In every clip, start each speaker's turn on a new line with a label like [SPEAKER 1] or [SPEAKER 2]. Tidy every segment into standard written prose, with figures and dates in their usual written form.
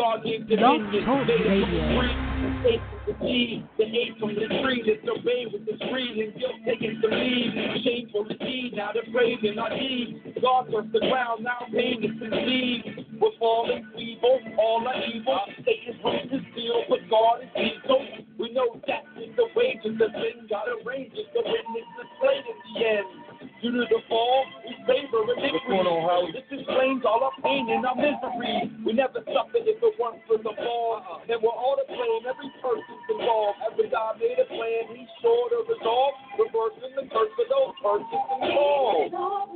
[SPEAKER 1] God gave dominion. Faith with the seed, the hate from the tree, disobey with the screed, and guilt taken to lead. Shameful indeed, now they're praising our deeds. God turfed the ground, now pain is conceived. We're falling feeble, all are evil. Satan's root is steel, but God is evil. We know that is the wages of sin. God arranges the witness displayed at the end. Due to the fall, we favor iniquity. This explains all our pain and our misery. We never suffered if it weren't for the fall. And we're all to blame, every person's involved. Every God made a plan, he's sure to resolve. Reversing the curse of those persons involved.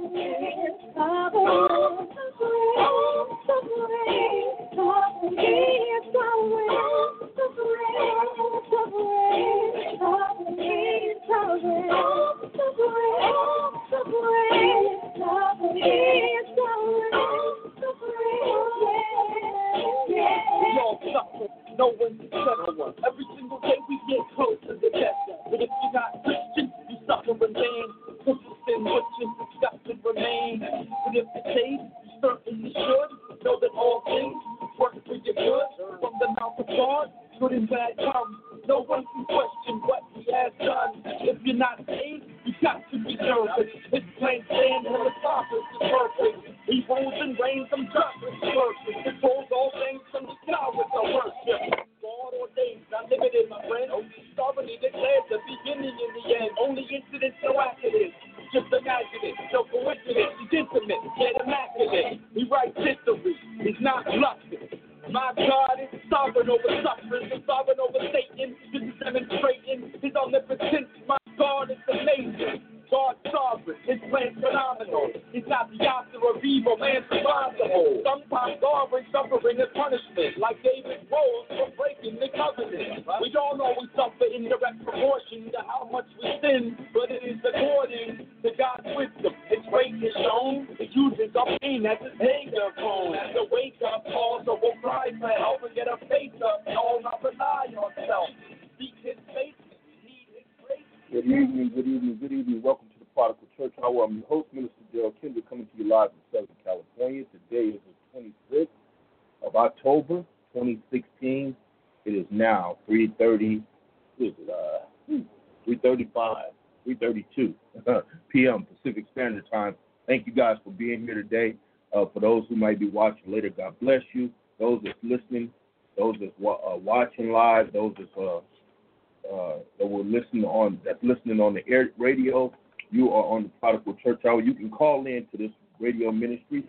[SPEAKER 1] We all suffer, no one's exceptional. Every single day we get close to the death. But if you're not Christian, you suffer in vain. Persistent witches, disgusted remain. But if you're saved, you certainly should know that all things work for your good. From the mouth of God, good and bad come. No one can question what he has done. If you're not saved, you got to be nervous. His plan stand on the top is perfect. He rules and reigns from justice perfect. Controls all things from the sky with the worship. God ordained, not limited, my friend. Sovereignty declares the beginning and the end. Only incidents, no accidents. Just imagine it, no coincidence. He's intimate, yet immaculate. He writes history, he's not bluffing. My God is sovereign over suffering, and sovereign over Satan. This is demonstrating his omnipotence. My God is amazing. God's sovereign, his plan's phenomenal. He's not the author of evil, man's responsible. Sometimes God brings suffering and punishment, like David rose for breaking the covenant. We all know we suffer in direct proportion to how much we sin, but it is according to God's wisdom. His grace is shown, he uses our pain as his megaphone. As a wake-up call, so we'll cry for help and get our faith up. All not rely on self. Seek his face.
[SPEAKER 2] Good evening. Welcome to the Prodigal Church Hour. I'm your host, Minister Gerald Kendrick, coming to you live from Southern California. Today is the 26th of October, 2016. It is now 3:32 p.m. Pacific Standard Time. Thank you guys for being here today. For those who might be watching later, God bless you. Those that's listening, those that's watching live, those that were listening on the air radio, you are on the Prodigal Church Hour. You can call in to this radio ministry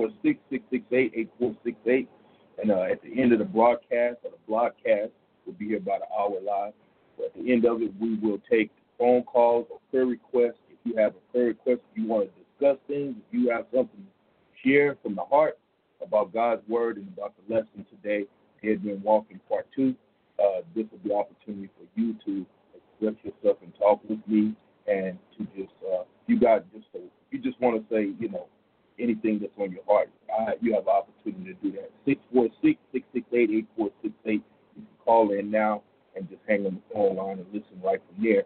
[SPEAKER 2] 646-668-8468, and at the end of the broadcast will be here about an hour live. But at the end of it, we will take phone calls or prayer requests. If you have a prayer request, if you want to discuss things, if you have something to share from the heart about God's word and about the lesson today, Dead Men Walking Part 2. This will be an opportunity for you to express yourself and talk with me, and to just you just want to say, anything that's on your heart. You have an opportunity to do that. 646-668-8468. You can call in now and just hang on the phone line and listen right from there.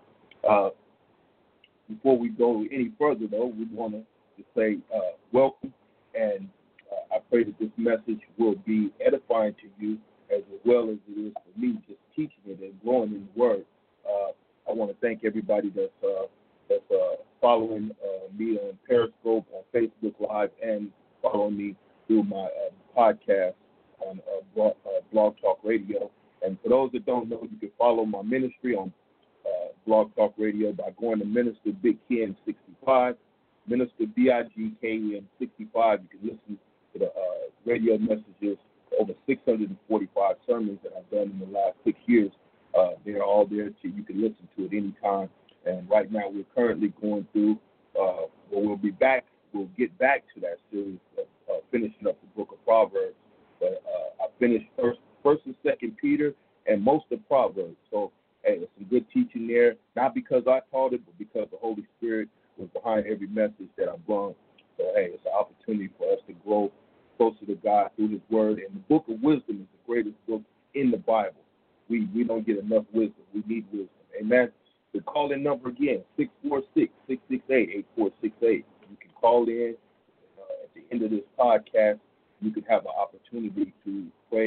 [SPEAKER 2] Before we go any further, though, we want to just say welcome, and I pray that this message will be edifying to you as well as it is for me, just teaching it and growing in the Word. I want to thank everybody that's following me on Periscope, on Facebook Live, and following me through my podcast on Blog Talk Radio. And for those that don't know, you can follow my ministry on Blog Talk Radio by going to Minister Big Ken 65, Minister BIGKN 65. You can listen to the radio messages. Over 645 sermons that I've done in the last 6 years. They're all there. You can listen to it anytime. And right now we're currently going through, we'll get back to that series of finishing up the book of Proverbs. But I finished first and second Peter and most of Proverbs. So, hey, there's some good teaching there, not because I taught it, but because the Holy Spirit was behind every message that I brought. So, hey, it's an opportunity for us to grow closer to God through his word. And the book of wisdom is the greatest book in the Bible. We don't get enough wisdom. We need wisdom. Amen. The call-in number again, 646-668-8468. You can call in at the end of this podcast. You can have an opportunity to pray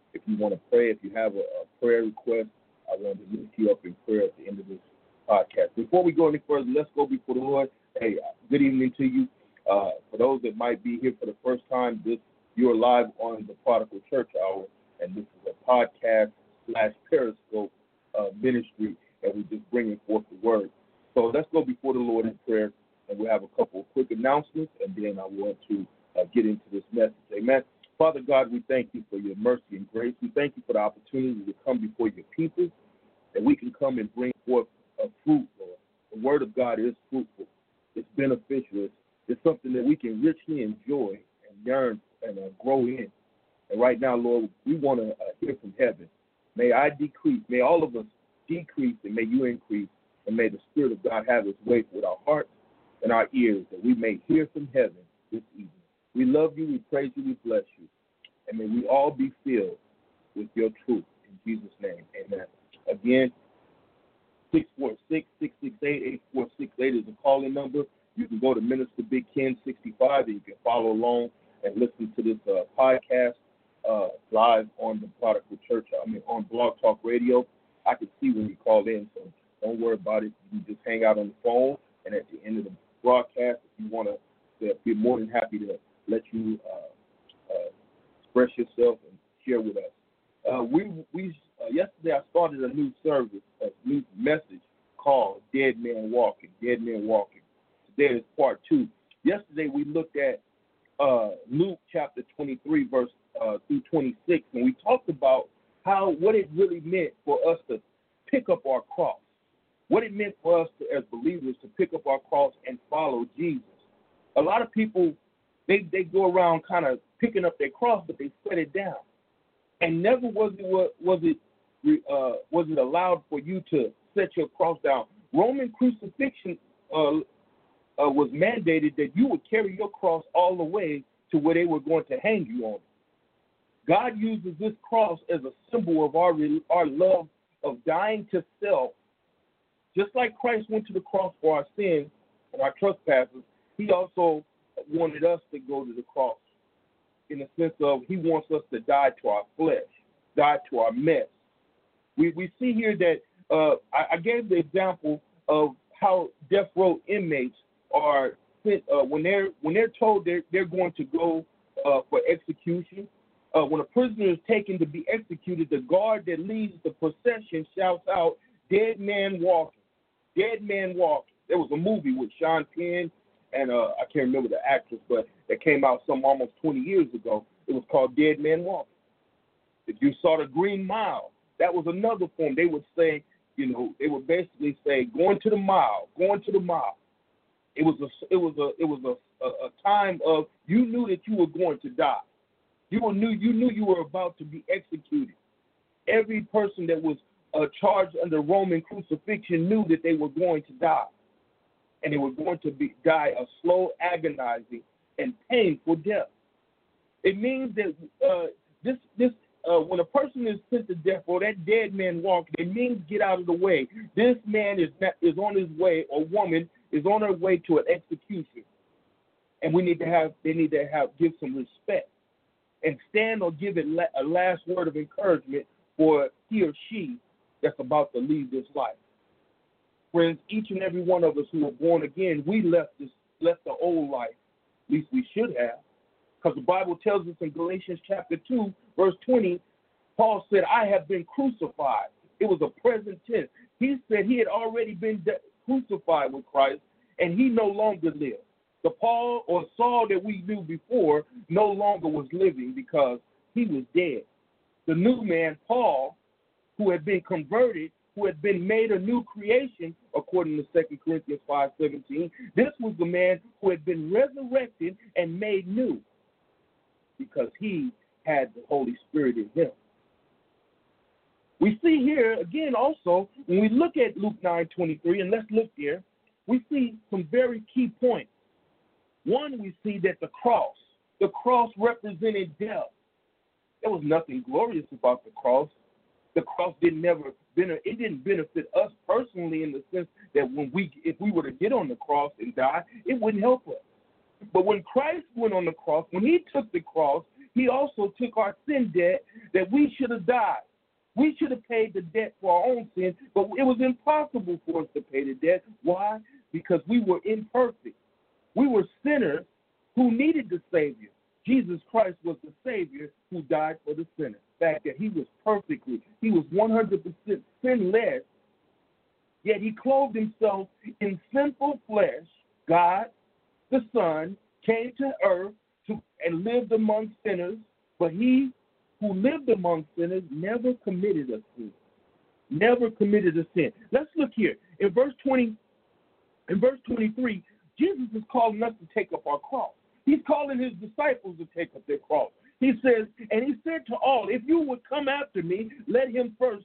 [SPEAKER 2] If you want to pray, if you have a prayer request, I want to lift you up in prayer at the end of this podcast. Before we go any further, let's go before the Lord. Hey, good evening to you. For those that might be here for the first time, you're live on the Prodigal Church Hour, and this is a podcast / Periscope ministry, and we're just bringing forth the word. So let's go before the Lord in prayer, and we'll have a couple of quick announcements, and then I want to get into this message. Amen. Father God, we thank you for your mercy and grace. We thank you for the opportunity to come before your people, that we can come and bring forth a fruit, Lord. The word of God is fruitful. It's beneficial. It's something that we can richly enjoy and yearn and grow in. And right now, Lord, we want to hear from heaven. May I decrease. May all of us decrease, and may you increase. And may the Spirit of God have its way with our hearts and our ears, that we may hear from heaven this evening. We love you, we praise you, we bless you. And may we all be filled with your truth. In Jesus' name, amen. Again, 646-668-8468 is a calling number. You can go to Minister Big Ken 65, and you can follow along and listen to this podcast live on the Prodigal Church. On Blog Talk Radio. I can see when you call in, so don't worry about it. You can just hang out on the phone, and at the end of the broadcast, if you want to, be more than happy to let you express yourself and share with us. Yesterday I started a new service, a new message called Dead Man Walking. Dead Man Walking. Today is part 2. Yesterday we looked at Luke chapter 23, verse through 26, and we talked about what it really meant for us to pick up our cross. What it meant for us as believers to pick up our cross and follow Jesus. A lot of people, they go around kind of picking up their cross, but they set it down. And never was it allowed for you to set your cross down. Roman crucifixion was mandated that you would carry your cross all the way to where they were going to hang you on. God uses this cross as a symbol of our love of dying to self. Just like Christ went to the cross for our sins and our trespasses, he also wanted us to go to the cross in the sense of he wants us to die to our flesh, die to our mess. We see here that I gave the example of how death row inmates are sent when they're told they're going to go for execution. When a prisoner is taken to be executed, the guard that leads the procession shouts out, "Dead man walking, dead man walking." There was a movie with Sean Penn and I can't remember the actress, but that came out almost 20 years ago. It was called Dead Man Walking. If you saw the Green Mile, that was another form. They would say, they would basically say, going to the mile, going to the mile. It was a time of you knew that you were going to die. You knew you were about to be executed. Every person that was charged under Roman crucifixion knew that they were going to die. And they were going to die a slow, agonizing, and painful death. It means that when a person is sent to death or that dead man walking, it means get out of the way. This man is on his way, or woman is on her way to an execution, and they need to give some respect and stand or give it a last word of encouragement for he or she that's about to leave this life. Friends, each and every one of us who are born again, we left the old life. At least we should have. Because the Bible tells us in Galatians chapter 2, verse 20, Paul said, "I have been crucified." It was a present tense. He said he had already been crucified with Christ, and he no longer lived. The Paul or Saul that we knew before no longer was living because he was dead. The new man, Paul, who had been converted, who had been made a new creation, according to 2 Corinthians 5:17, this was the man who had been resurrected and made new because he had the Holy Spirit in him. We see here, again, also, when we look at Luke 9:23, and let's look there, we see some very key points. One, we see that the cross represented death. There was nothing glorious about the cross. The cross didn't benefit us personally in the sense that if we were to get on the cross and die, it wouldn't help us. But when Christ went on the cross, when he took the cross, he also took our sin debt that we should have died. We should have paid the debt for our own sin, but it was impossible for us to pay the debt. Why? Because we were imperfect. We were sinners who needed the Savior. Jesus Christ was the Savior who died for the sinner. The fact that he was he was 100% sinless, yet he clothed himself in sinful flesh. God, the Son, came to earth and lived among sinners, but he who lived among sinners never committed a sin. Never committed a sin. Let's look here. In verse 23, Jesus is calling us to take up our cross. He's calling his disciples to take up their cross. He says, and he said to all, if you would come after me, let him first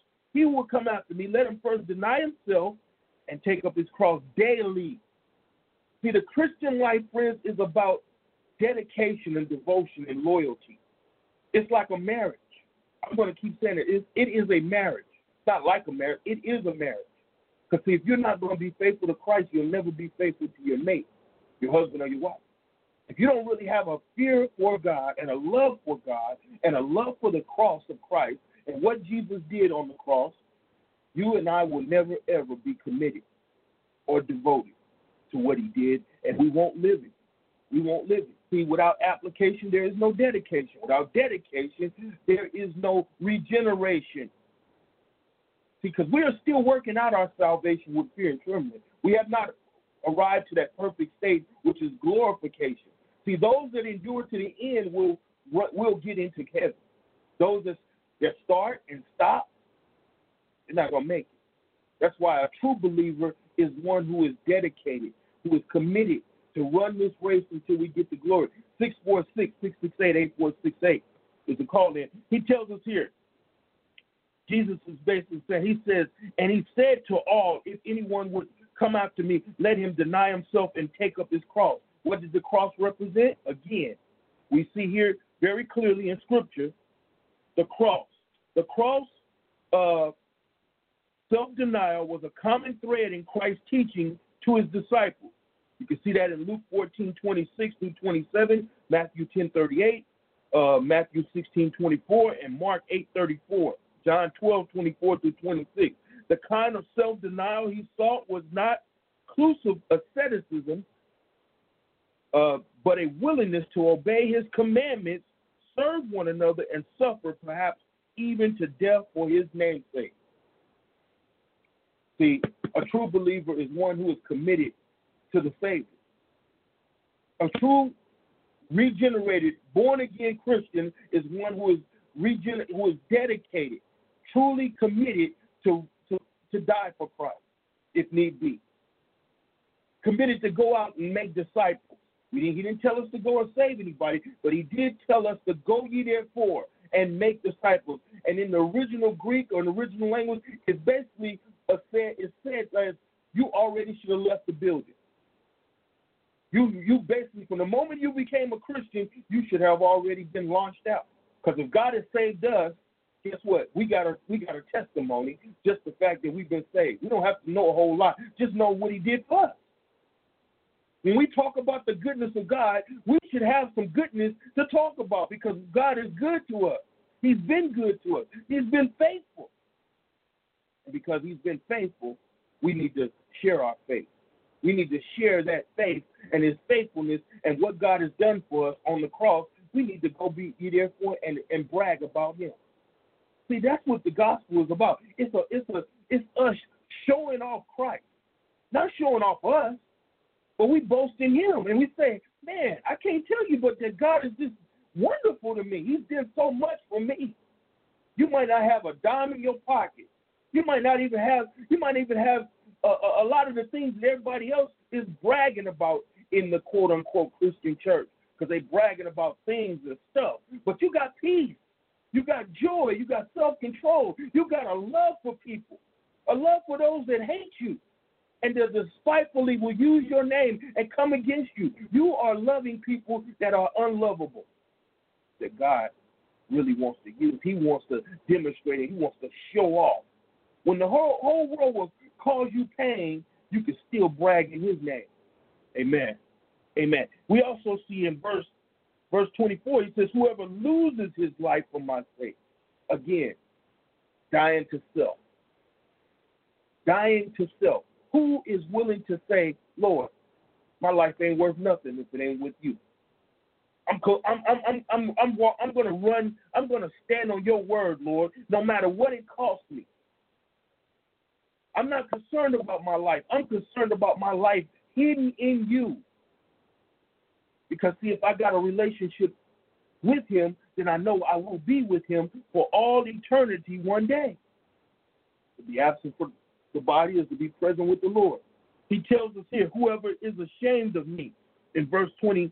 [SPEAKER 2] deny himself and take up his cross daily. See, the Christian life, friends, is about dedication and devotion and loyalty. It's like a marriage. I'm going to keep saying it. It is a marriage. It's not like a marriage. It is a marriage. Because, see, if you're not going to be faithful to Christ, you'll never be faithful to your mate, your husband or your wife. If you don't really have a fear for God and a love for God and a love for the cross of Christ and what Jesus did on the cross, you and I will never, ever be committed or devoted to what he did, and we won't live it. We won't live it. See, without application, there is no dedication. Without dedication, there is no regeneration. See, because we are still working out our salvation with fear and trembling. We have not arrived to that perfect state, which is glorification. See, those that endure to the end will get into heaven. Those that start and stop, they're not going to make it. That's why a true believer is one who is dedicated, who is committed to run this race until we get to glory. 646-668-8468 is the call in. He tells us here, Jesus is basically saying, he says, and he said to all, if anyone would come after me, let him deny himself and take up his cross. What does the cross represent? Again, we see here very clearly in Scripture, the cross. The cross, self-denial was a common thread in Christ's teaching to his disciples. You can see that in Luke 14:26-27, Matthew 10:38, Matthew 16:24, and Mark 8:34, John 12:24-26. The kind of self-denial he sought was not exclusive asceticism, but a willingness to obey his commandments, serve one another, and suffer perhaps even to death for his name's sake. See, a true believer is one who is committed to the Savior. A true regenerated, born-again Christian is one who is dedicated, truly committed to die for Christ, if need be. Committed to go out and make disciples. He didn't tell us to go and save anybody, but he did tell us to go ye therefore and make disciples. And in the original Greek or in the original language, it's basically said as you already should have left the building. You basically, from the moment you became a Christian, you should have already been launched out. Because if God has saved us, guess what? We got a testimony, just the fact that we've been saved. We don't have to know a whole lot. Just know what he did for us. When we talk about the goodness of God, we should have some goodness to talk about because God is good to us. He's been good to us. He's been faithful. And because he's been faithful, we need to share our faith. We need to share that faith and his faithfulness and what God has done for us on the cross. We need to go be therefore and brag about him. See, that's what the gospel is about. It's us showing off Christ, not showing off us, but we boast in him and we say, man, I can't tell you, but that God is just wonderful to me. He's done so much for me. You might not have a dime in your pocket. You might even have a lot of the things that everybody else is bragging about in the quote-unquote Christian church because they're bragging about things and stuff. But you got peace. You got joy. You got self-control. You got a love for people, a love for those that hate you and that despitefully will use your name and come against you. You are loving people that are unlovable, that God really wants to use. He wants to demonstrate it. He wants to show off. When the whole world will cause you pain, you can still brag in his name. Amen. Amen. We also see in verse Verse 24, he says, whoever loses his life for my sake, again, dying to self. Dying to self. Who is willing to say, Lord, my life ain't worth nothing if it ain't with you? I'm going to run. I'm going to stand on your word, Lord, no matter what it costs me. I'm not concerned about my life. I'm concerned about my life hidden in you. Because, see, if I got a relationship with him, then I know I will be with him for all eternity one day. To be absent from the body is to be present with the Lord. He tells us here, whoever is ashamed of me, in verse 26,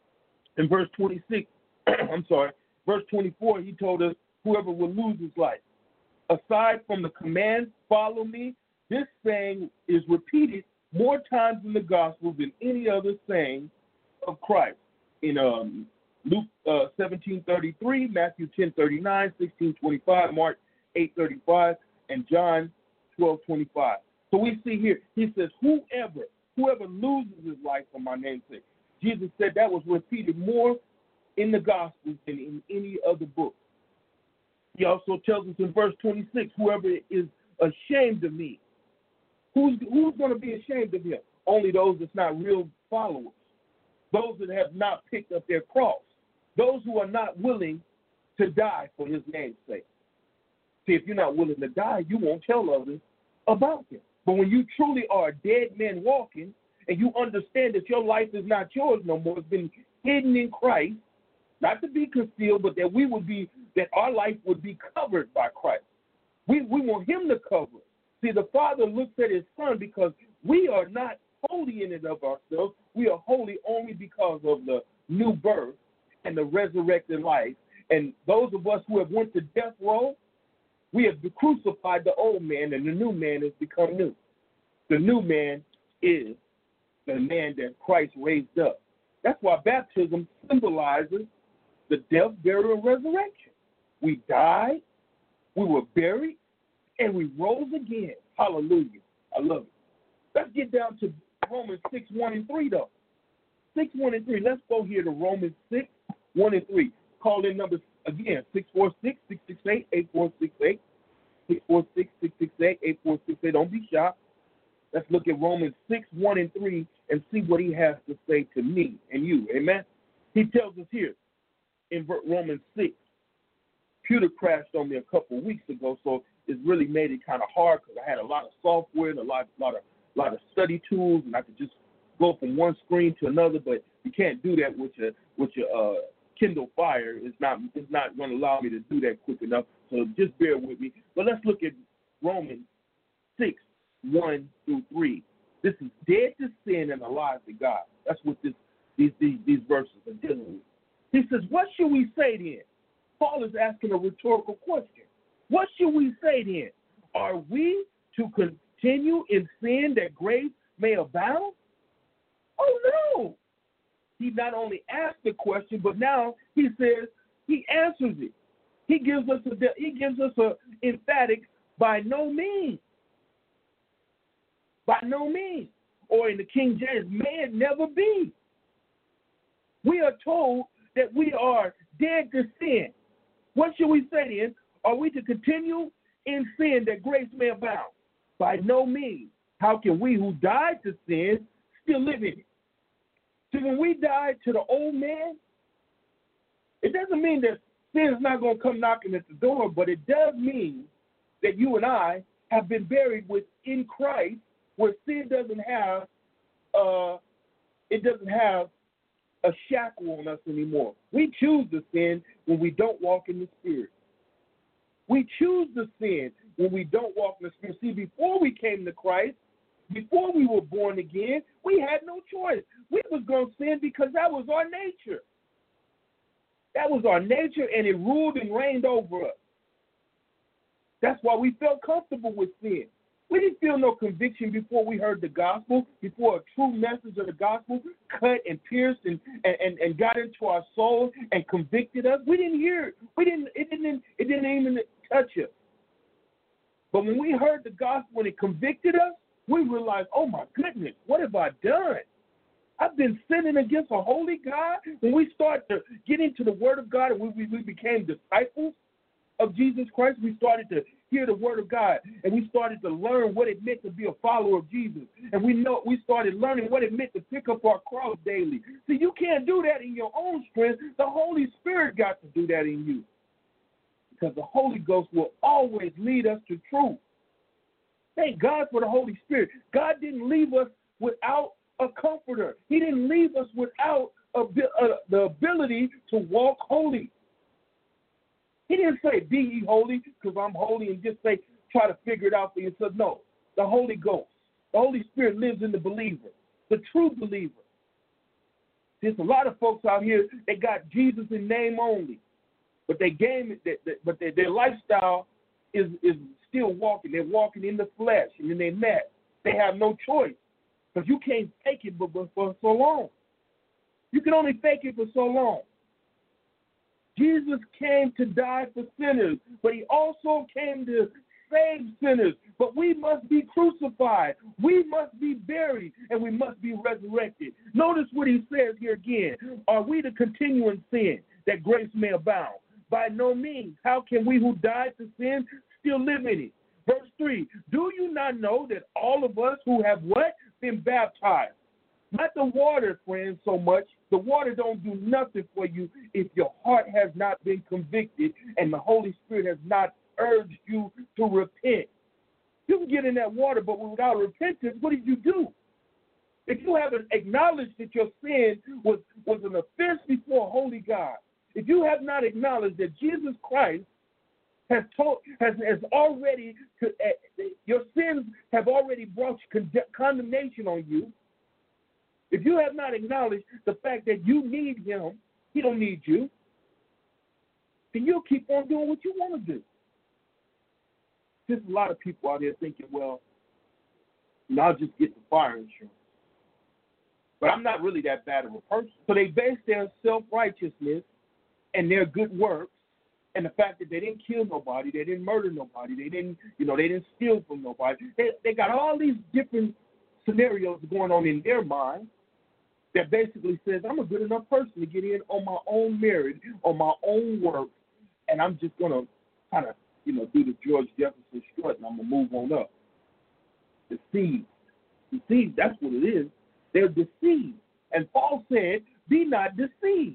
[SPEAKER 2] verse 24, he told us, whoever will lose his life. Aside from the command, follow me, this saying is repeated more times in the gospel than any other saying of Christ. In Luke 17:33, Matthew 10:39, 16:25, Mark 8:35, and John 12:25. So we see here, he says, whoever loses his life for my name's sake. Jesus said that was repeated more in the Gospels than in any other book. He also tells us in verse 26, whoever is ashamed of me. Who's going to be ashamed of him? Only those that's not real followers. Those that have not picked up their cross. Those who are not willing to die for his name's sake. See, if you're not willing to die, you won't tell others about him. But when you truly are a dead man walking, and you understand that your life is not yours no more, it's been hidden in Christ, not to be concealed, but that our life would be covered by Christ. We want him to cover us. See, the Father looks at his Son because we are not holy in and of ourselves. We are holy only because of the new birth and the resurrected life. And those of us who have went to death row, we have crucified the old man, and the new man has become new. The new man is the man that Christ raised up. That's why baptism symbolizes the death, burial, and resurrection. We died, we were buried, and we rose again. Hallelujah. I love it. Let's get down to Romans 6:1-3, though. 6:1-3. Let's go here to Romans 6:1-3. Call in numbers again, 646-668-8468. 646-668-8468. Don't be shy. Let's look at Romans 6:1-3 and see what he has to say to me and you. Amen. He tells us here in Romans 6. Computer crashed on me a couple of weeks ago, so it's really made it kind of hard because I had a lot of software and a lot of study tools, and I could just go from one screen to another. But you can't do that with your Kindle Fire. It's not going to allow me to do that quick enough. So just bear with me. But let's look at Romans 6:1-3. This is dead to sin and alive to God. That's what these verses are dealing with. He says, what should we say then? Paul is asking a rhetorical question. What should we say then? Are we to continue in sin that grace may abound? Oh, no. He not only asked the question, but now he says he answers it. He gives us a emphatic by no means. By no means. Or in the King James, may it never be. We are told that we are dead to sin. What should we say then? Are we to continue in sin that grace may abound? By no means. How can we who died to sin still live in it? See, when we died to the old man, it doesn't mean that sin is not going to come knocking at the door, but it does mean that you and I have been buried within Christ, where sin doesn't have a shackle on us anymore. We choose to sin when we don't walk in the Spirit. We choose to sin when we don't walk in the Spirit. See, before we came to Christ, before we were born again, we had no choice. We was going to sin because that was our nature. That was our nature, and it ruled and reigned over us. That's why we felt comfortable with sin. We didn't feel no conviction before we heard the gospel, before a true message of the gospel cut and pierced and got into our soul and convicted us. We didn't hear it. It didn't even touch us. But when we heard the gospel and it convicted us, we realized, oh my goodness, what have I done? I've been sinning against a holy God. When we start to get into the Word of God and we became disciples of Jesus Christ, we started to hear the Word of God, and we started to learn what it meant to be a follower of Jesus. And we started learning what it meant to pick up our cross daily. See, you can't do that in your own strength. The Holy Spirit got to do that in you, because the Holy Ghost will always lead us to truth. Thank God for the Holy Spirit. God didn't leave us without a comforter. He didn't leave us without the ability to walk holy. He didn't say, be ye holy, because I'm holy, and just say, try to figure it out for yourself. No, the Holy Ghost, the Holy Spirit lives in the believer, the true believer. There's a lot of folks out here, they got Jesus in name only, but their lifestyle is still walking. They're walking in the flesh, and then they're mad. They have no choice, because you can't fake it but for so long. You can only fake it for so long. Jesus came to die for sinners, but he also came to save sinners. But we must be crucified, we must be buried, and we must be resurrected. Notice what he says here again. Are we to continue in sin, that grace may abound? By no means. How can we who died to sin still live in it? Verse 3, do you not know that all of us who have what? Been baptized. Not the water, friends, so much. The water don't do nothing for you if your heart has not been convicted and the Holy Spirit has not urged you to repent. You can get in that water, but without repentance, what did you do? If you haven't acknowledged that your sin was an offense before a holy God, if you have not acknowledged that Jesus Christ has already, your sins have already brought condemnation on you, if you have not acknowledged the fact that you need him, he don't need you, then you'll keep on doing what you want to do. There's a lot of people out there thinking, well, I'll just get the fire insurance. But I'm not really that bad of a person. So they base their self-righteousness and their good works and the fact that they didn't kill nobody, they didn't murder nobody, they didn't steal from nobody. They got all these different scenarios going on in their mind that basically says, I'm a good enough person to get in on my own merit, on my own work, and I'm just going to kind of, do the George Jefferson strut, and I'm going to move on up. Deceived. Deceived, that's what it is. They're deceived. And Paul said, be not deceived.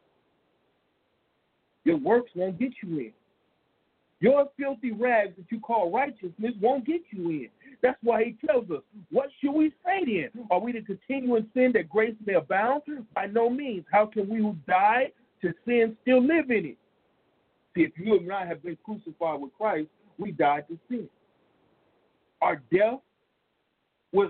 [SPEAKER 2] Your works won't get you in. Your filthy rags that you call righteousness won't get you in. That's why he tells us, what should we say then? Are we to continue in sin that grace may abound? By no means. How can we who died to sin still live in it? See, if you and I have been crucified with Christ, we died to sin. Our death was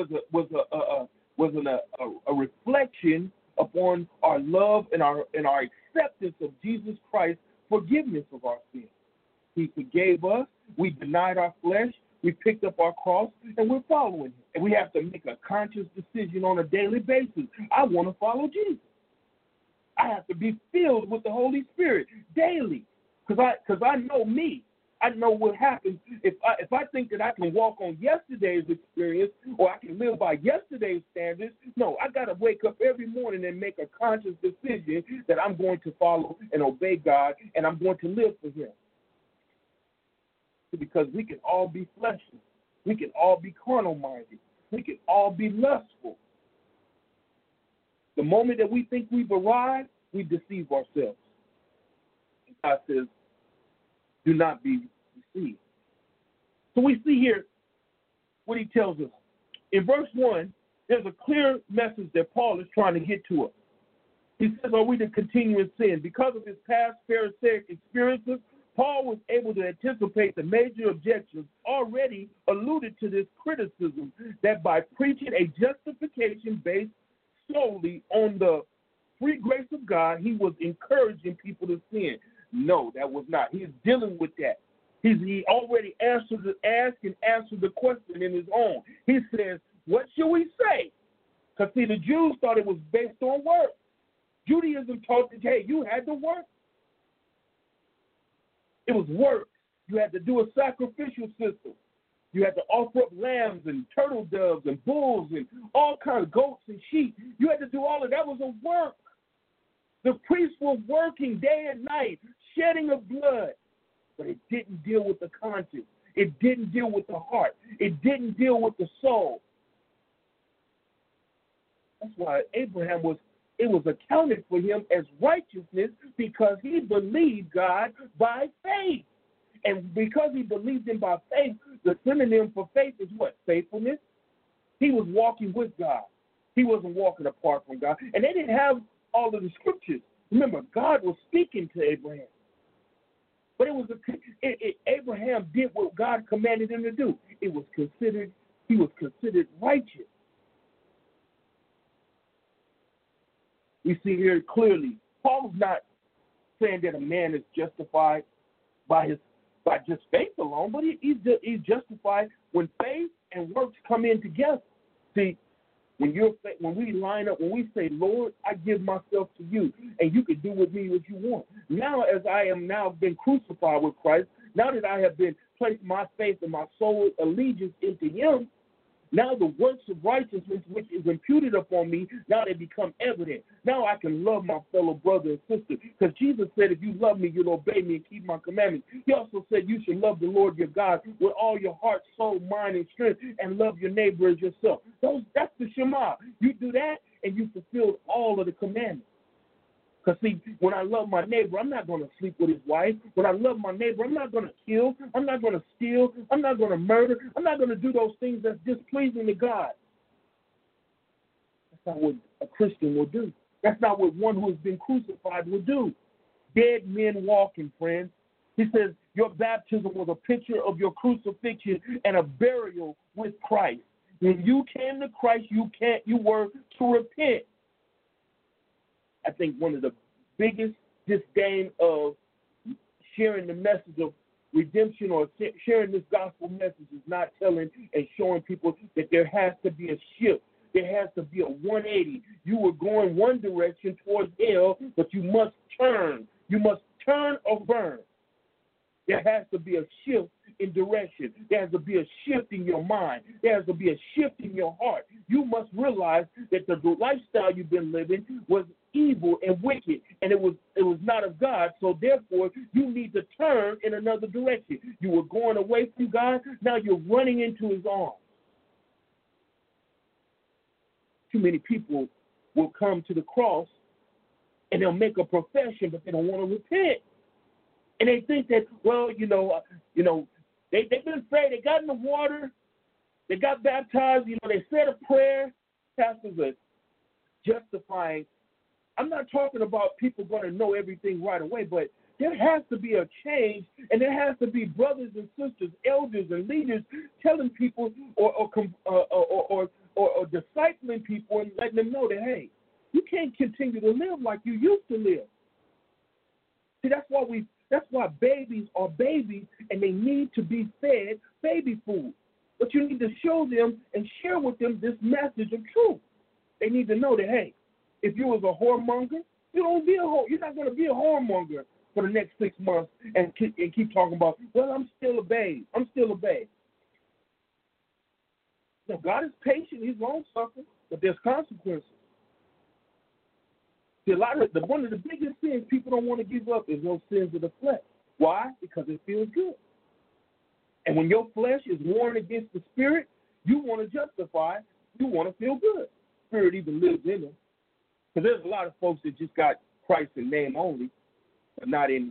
[SPEAKER 2] a reflection upon our love and our acceptance of Jesus Christ's forgiveness of our sins. He forgave us. We denied our flesh. We picked up our cross, and we're following him. And we have to make a conscious decision on a daily basis. I want to follow Jesus. I have to be filled with the Holy Spirit daily, because I know me. I know what happens if I think that I can walk on yesterday's experience or I can live by yesterday's standards. No, I got to wake up every morning and make a conscious decision that I'm going to follow and obey God, and I'm going to live for him. Because we can all be fleshly. We can all be carnal-minded. We can all be lustful. The moment that we think we've arrived, we deceive ourselves. God says, do not be deceived. So we see here what he tells us. In verse 1, there's a clear message that Paul is trying to get to us. He says, are we to continue in sin? Because of his past Pharisaic experiences, Paul was able to anticipate the major objections already alluded to this criticism that by preaching a justification based solely on the free grace of God, he was encouraging people to sin. No, that was not. He's dealing with that. He already answered the question in his own. He says, what should we say? Because, see, the Jews thought it was based on works. Judaism taught that, hey, you had to work. It was work. You had to do a sacrificial system. You had to offer up lambs and turtle doves and bulls and all kinds of goats and sheep. You had to do all of that. That was a work. The priests were working day and night, shedding of blood. But it didn't deal with the conscience. It didn't deal with the heart. It didn't deal with the soul. That's why Abraham it was accounted for him as righteousness because he believed God by faith. And because he believed him by faith, the synonym for faith is what? Faithfulness. He was walking with God. He wasn't walking apart from God. And they didn't have all of the scriptures. Remember, God was speaking to Abraham. But Abraham did what God commanded him to do. He was considered righteous. We see here clearly, Paul's not saying that a man is justified by just faith alone, but he's justified when faith and works come in together. See, when we line up, when we say, Lord, I give myself to you, and you can do with me what you want. Now, as I am now been crucified with Christ, now that I have been placed my faith and my soul allegiance into him, now the works of righteousness which is imputed upon me, now they become evident. Now I can love my fellow brother and sister. Because Jesus said, if you love me, you'll obey me and keep my commandments. He also said you should love the Lord your God with all your heart, soul, mind, and strength, and love your neighbor as yourself. That's the Shema. You do that, and you fulfill all of the commandments. Because, see, when I love my neighbor, I'm not going to sleep with his wife. When I love my neighbor, I'm not going to kill. I'm not going to steal. I'm not going to murder. I'm not going to do those things that's displeasing to God. That's not what a Christian will do. That's not what one who has been crucified will do. Dead men walking, friends. He says, your baptism was a picture of your crucifixion and a burial with Christ. When you came to Christ, you were to repent. I think one of the biggest disdain of sharing the message of redemption or sharing this gospel message is not telling and showing people that there has to be a shift. There has to be a 180. You were going one direction towards hell, but you must turn. You must turn or burn. There has to be a shift in direction. There has to be a shift in your mind. There has to be a shift in your heart. You must realize that the lifestyle you've been living was evil and wicked, and it was not of God. So therefore, you need to turn in another direction. You were going away from God. Now you're running into his arms. Too many people will come to the cross and they'll make a profession, but they don't want to repent. And they think that, well, they've been saved. They got in the water. They got baptized. They said a prayer. Pastors are justifying. I'm not talking about people going to know everything right away, but there has to be a change, and there has to be brothers and sisters, elders and leaders telling people or discipling people and letting them know that, hey, you can't continue to live like you used to live. See, that's why babies are babies, and they need to be fed baby food. But you need to show them and share with them this message of truth. They need to know that, hey, if you was a whoremonger, you're not going to be a whoremonger for the next 6 months and keep talking about, well, I'm still a babe. I'm still a babe. No, God is patient. He's long-suffering, but there's consequences. See, one of the biggest sins people don't want to give up is those sins of the flesh. Why? Because it feels good. And when your flesh is warring against the spirit, you want to justify, you want to feel good. Spirit even lives in them. Because there's a lot of folks that just got Christ in name only, but not in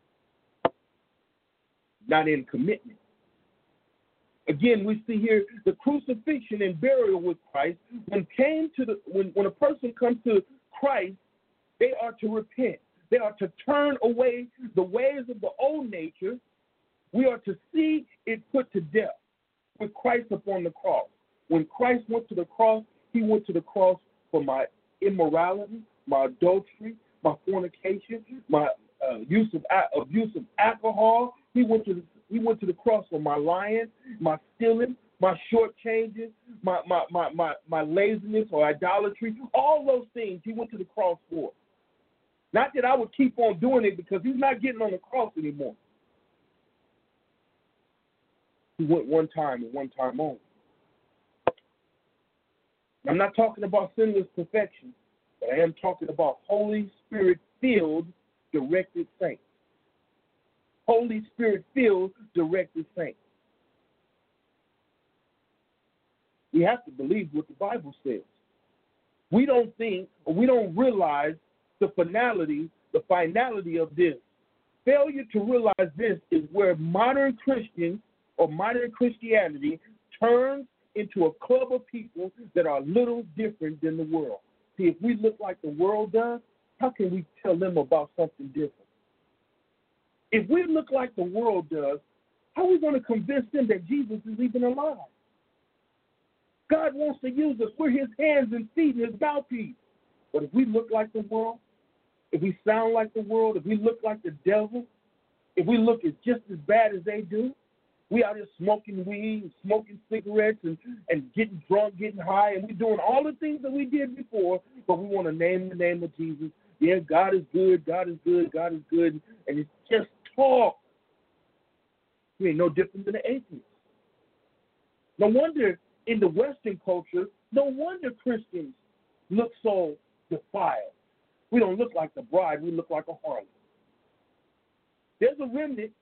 [SPEAKER 2] commitment. Again, we see here the crucifixion and burial with Christ. When a person comes to Christ, they are to repent. They are to turn away the ways of the old nature. We are to see it put to death with Christ upon the cross. When Christ went to the cross, he went to the cross for my immorality, my adultery, my fornication, my abuse of alcohol. He went to the cross for my lying, my stealing, my shortchanges, my laziness or idolatry. All those things he went to the cross for. Not that I would keep on doing it because he's not getting on the cross anymore. He went one time and one time only. I'm not talking about sinless perfection, but I am talking about Holy Spirit-filled, directed saints. Holy Spirit-filled, directed saints. We have to believe what the Bible says. We don't think, or we don't realize the finality of this. Failure to realize this is where modern Christians or modern Christianity turns into a club of people that are a little different than the world. See, if we look like the world does, how can we tell them about something different? If we look like the world does, how are we going to convince them that Jesus is even alive? God wants to use us. We're his hands and feet and his mouthpiece. But if we look like the world, if we sound like the world, if we look like the devil, if we look just as bad as they do, we out here smoking weed, smoking cigarettes, and getting drunk, getting high, and we're doing all the things that we did before, but we want to name the name of Jesus. Yeah, God is good, God is good, God is good, and it's just talk. We ain't no different than the atheists. No wonder in the Western culture, no wonder Christians look so defiled. We don't look like the bride, we look like a harlot. There's a remnant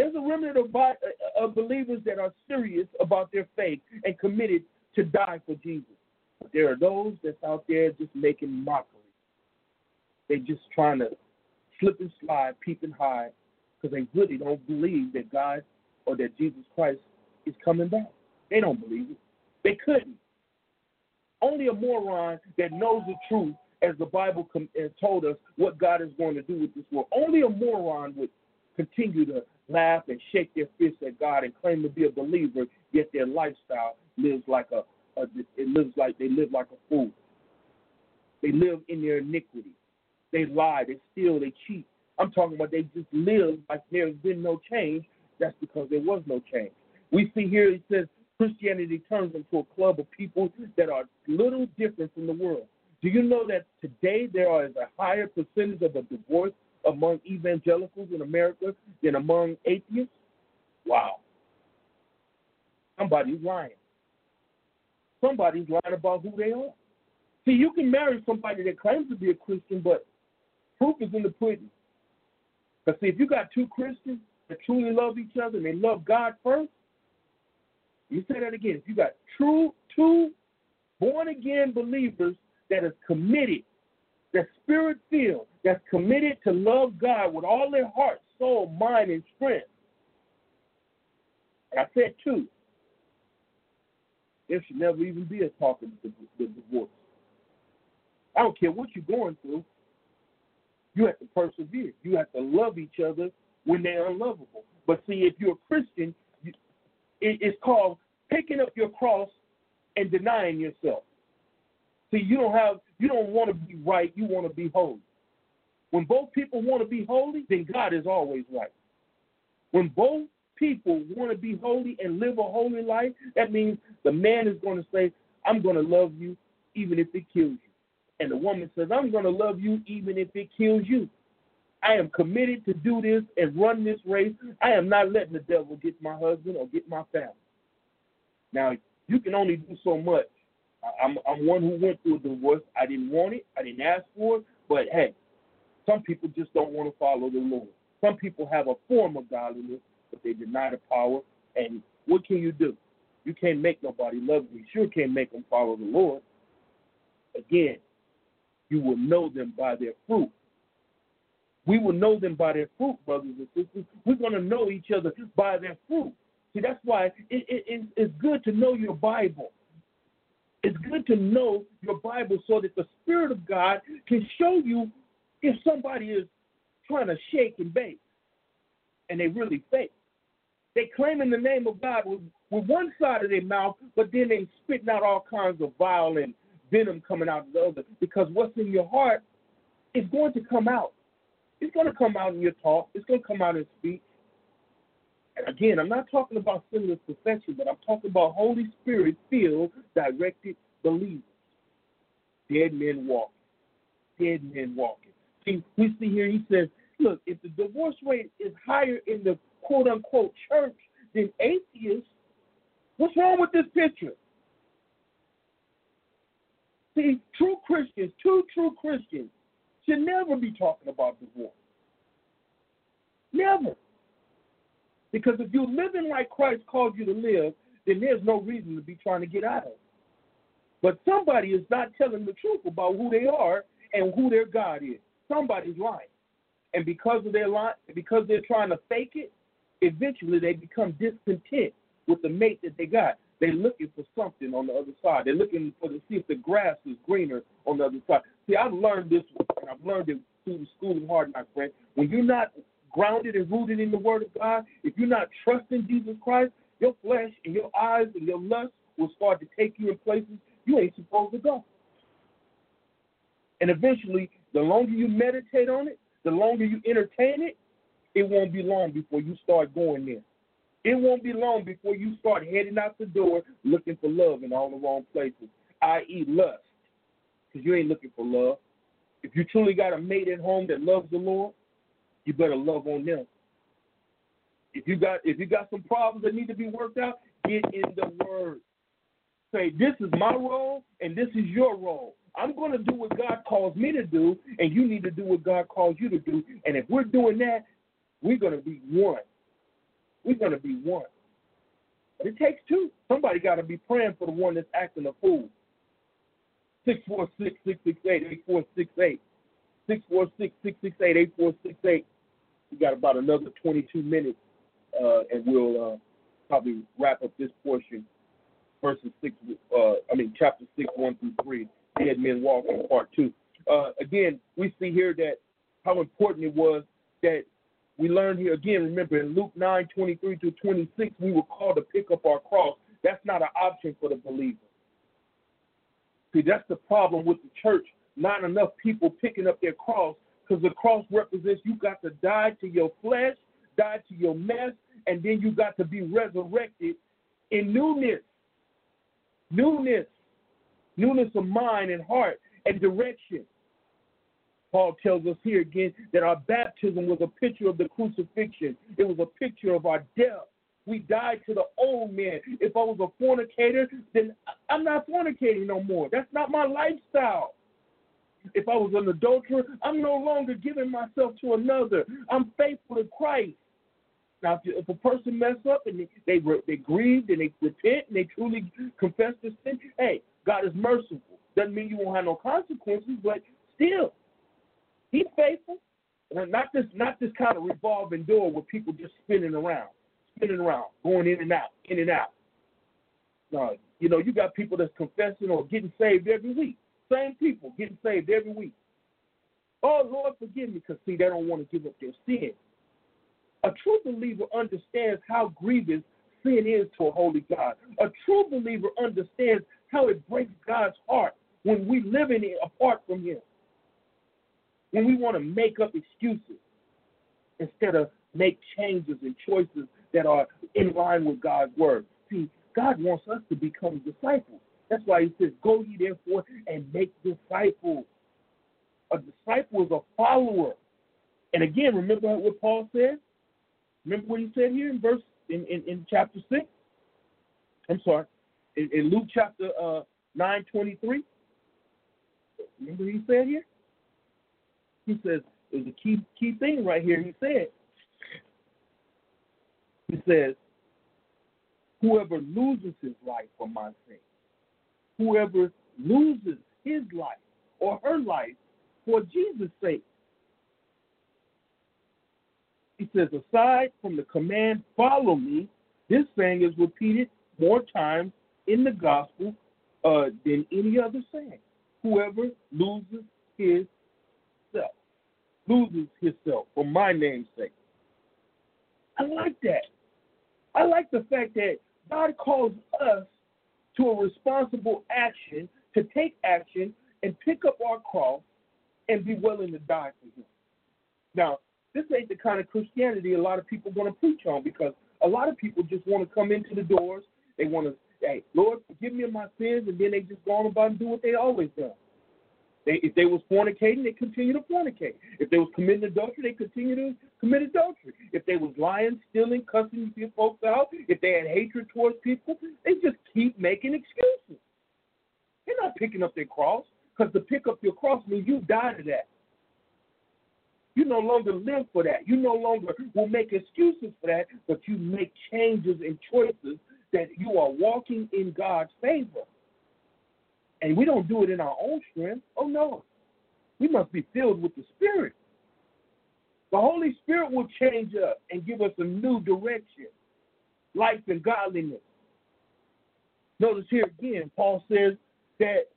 [SPEAKER 2] of believers that are serious about their faith and committed to die for Jesus. But there are those that's out there just making mockery. They're just trying to slip and slide, peeping high, because they really don't believe that God or that Jesus Christ is coming back. They don't believe it. They couldn't. Only a moron that knows the truth, as the Bible told us what God is going to do with this world. Only a moron would continue to laugh and shake their fists at God and claim to be a believer, yet their lifestyle lives like they live like a fool. They live in their iniquity. They lie, they steal, they cheat. I'm talking about they just live like there's been no change. That's because there was no change. We see here it says Christianity turns into a club of people that are a little different from the world. Do you know that today there is a higher percentage of a divorce among evangelicals in America than among atheists? Wow. Somebody's lying. Somebody's lying about who they are. See, you can marry somebody that claims to be a Christian, but proof is in the pudding. Because see, if you got two Christians that truly love each other and they love God first, you say that again. If you got two born-again believers that is committed, that's spirit-filled, that's committed to love God with all their heart, soul, mind, and strength. And I said two. There should never even be a talk of the divorce. I don't care what you're going through. You have to persevere. You have to love each other when they're unlovable. But see, if you're a Christian, it's called picking up your cross and denying yourself. See, you don't want to be right, you want to be holy. When both people want to be holy, then God is always right. When both people want to be holy and live a holy life, that means the man is going to say, I'm going to love you even if it kills you. And the woman says, I'm going to love you even if it kills you. I am committed to do this and run this race. I am not letting the devil get my husband or get my family. Now, you can only do so much. I'm one who went through a divorce. I didn't want it. I didn't ask for it. But, hey, some people just don't want to follow the Lord. Some people have a form of godliness, but they deny the power. And what can you do? You can't make nobody love you. You sure can't make them follow the Lord. Again, you will know them by their fruit. We will know them by their fruit, brothers and sisters. We're going to know each other by their fruit. See, that's why it's good to know your Bible. It's good to know your Bible so that the Spirit of God can show you if somebody is trying to shake and bake and they really fake. They claim in the name of God with one side of their mouth, but then they spitting out all kinds of vile and venom coming out of the other, because what's in your heart is going to come out. It's going to come out in your talk. It's going to come out in speech. And again, I'm not talking about sinless perfection, but I'm talking about Holy Spirit-filled, directed believers. Dead men walking. Dead men walking. See, we see here, he says, look, if the divorce rate is higher in the quote-unquote church than atheists, What's wrong with this picture? See, true Christians, two true Christians, should never be talking about divorce. Never. Because if you're living like Christ called you to live, then there's no reason to be trying to get out of it. But somebody is not telling the truth about who they are and who their God is. Somebody's lying. And because of their lie, because they're trying to fake it, eventually they become discontent with the mate that they got. They're looking for something on the other side. They're looking to see if the grass is greener on the other side. See, I've learned this, and I've learned it through the school of hard knocks, friend. When you're not grounded and rooted in the Word of God, if you're not trusting Jesus Christ, your flesh and your eyes and your lust will start to take you in places you ain't supposed to go. And eventually, the longer you meditate on it, the longer you entertain it, it won't be long before you start going there. It won't be long before you start heading out the door looking for love in all the wrong places, i.e. lust, because you ain't looking for love. If you truly got a mate at home that loves the Lord, you better love on them. If you got some problems that need to be worked out, get in the Word. Say, this is my role and this is your role. I'm going to do what God calls me to do, and you need to do what God calls you to do. And if we're doing that, we're going to be one. We're going to be one. But it takes two. Somebody got to be praying for the one that's acting a fool. 646-668-8468. 646-668-8468. We got about another 22 minutes, and we'll probably wrap up this portion, chapter 6, 1 through 3, Dead Men Walking, part 2. Again, we see here that how important it was that we learned here, again, remember in Luke 9:23-26, we were called to pick up our cross. That's not an option for the believer. See, that's the problem with the church. Not enough people picking up their cross, because the cross represents you got to die to your flesh, die to your mess, and then you got to be resurrected in newness. Newness of mind and heart and direction. Paul tells us here again that our baptism was a picture of the crucifixion. It was a picture of our death. We died to the old man. If I was a fornicator, then I'm not fornicating no more. That's not my lifestyle. If I was an adulterer, I'm no longer giving myself to another. I'm faithful to Christ. Now, if a person mess up and they grieve and they repent and they truly confess their sin, hey, God is merciful. Doesn't mean you won't have no consequences, but still, He's faithful. And not this kind of revolving door where people just spinning around, going in and out. No, you got people that's confessing or getting saved every week. Same people getting saved every week. Oh, Lord, forgive me, because, see, they don't want to give up their sin. A true believer understands how grievous sin is to a holy God. A true believer understands how it breaks God's heart when we live in it apart from Him. When we want to make up excuses instead of make changes and choices that are in line with God's word. See, God wants us to become disciples. That's why He says, go ye therefore and make disciples. A disciple is a follower. And again, remember what Paul said? Remember what he said here in chapter 6? I'm sorry. In Luke chapter 9:23. Remember what he said here? He says, there's a key thing right here. He says, whoever loses his life for my sake, whoever loses his life or her life for Jesus' sake. He says, aside from the command, follow me, this saying is repeated more times in the gospel than any other saying. Whoever loses himself for my name's sake. I like that. I like the fact that God calls us to a responsible action, to take action and pick up our cross and be willing to die for Him. Now, this ain't the kind of Christianity a lot of people want to preach on, because a lot of people just want to come into the doors. They want to, hey, Lord, forgive me of my sins, and then they just go on about and do what they always done. If they was fornicating, they continue to fornicate. If they was committing adultery, they continue to commit adultery. If they was lying, stealing, cussing your folks out, if they had hatred towards people, they just keep making excuses. They're not picking up their cross, because to pick up your cross means you die to that. You no longer live for that. You no longer will make excuses for that, but you make changes and choices that you are walking in God's favor. And we don't do it in our own strength. Oh, no. We must be filled with the Spirit. The Holy Spirit will change us and give us a new direction, life and godliness. Notice here again, Paul says that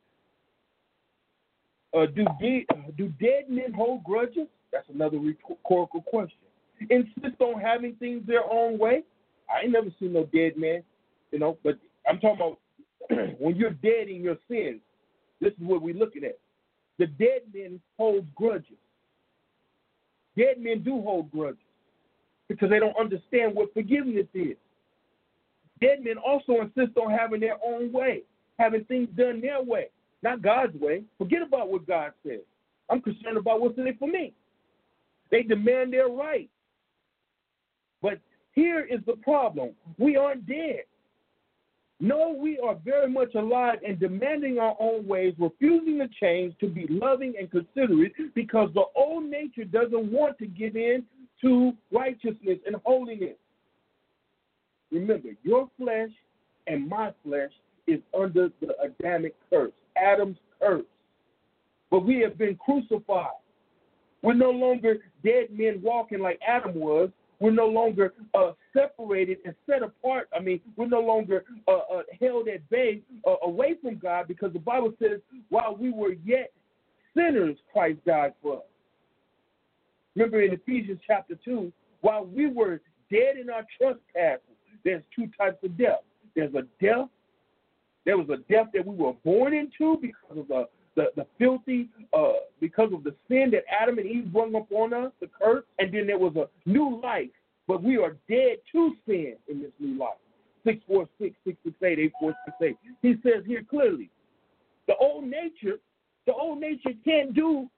[SPEAKER 2] do dead men hold grudges? That's another rhetorical question. Insist on having things their own way? I ain't never seen no dead man, but I'm talking about when you're dead in your sins. This is what we're looking at. The dead men hold grudges. Dead men do hold grudges because they don't understand what forgiveness is. Dead men also insist on having their own way, having things done their way, not God's way. Forget about what God says. I'm concerned about what's in it for me. They demand their right. But here is the problem. We aren't dead. No, we are very much alive and demanding our own ways, refusing to change, to be loving and considerate, because the old nature doesn't want to give in to righteousness and holiness. Remember, your flesh and my flesh is under the Adamic curse, Adam's curse. But we have been crucified. We're no longer dead men walking like Adam was. We're no longer separated and set apart. We're no longer held at bay away from God, because the Bible says while we were yet sinners, Christ died for us. Remember in Ephesians chapter 2, while we were dead in our trespasses, there's two types of death. There was a death that we were born into because of the filthy, because of the sin that Adam and Eve brought upon us, the curse, and then there was a new life, but we are dead to sin in this new life. 646, 668, 8468. He says here clearly, the old nature can't do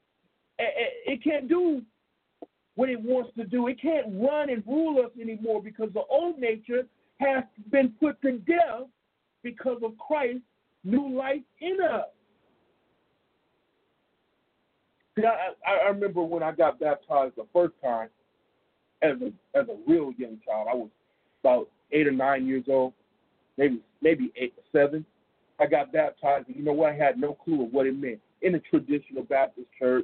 [SPEAKER 2] what it wants to do. It can't run and rule us anymore, because the old nature has been put to death because of Christ's new life in us. See, I remember when I got baptized the first time as a real young child. I was about 8 or 9 years old, maybe 8 or 7. I got baptized, and I had no clue of what it meant. In a traditional Baptist church,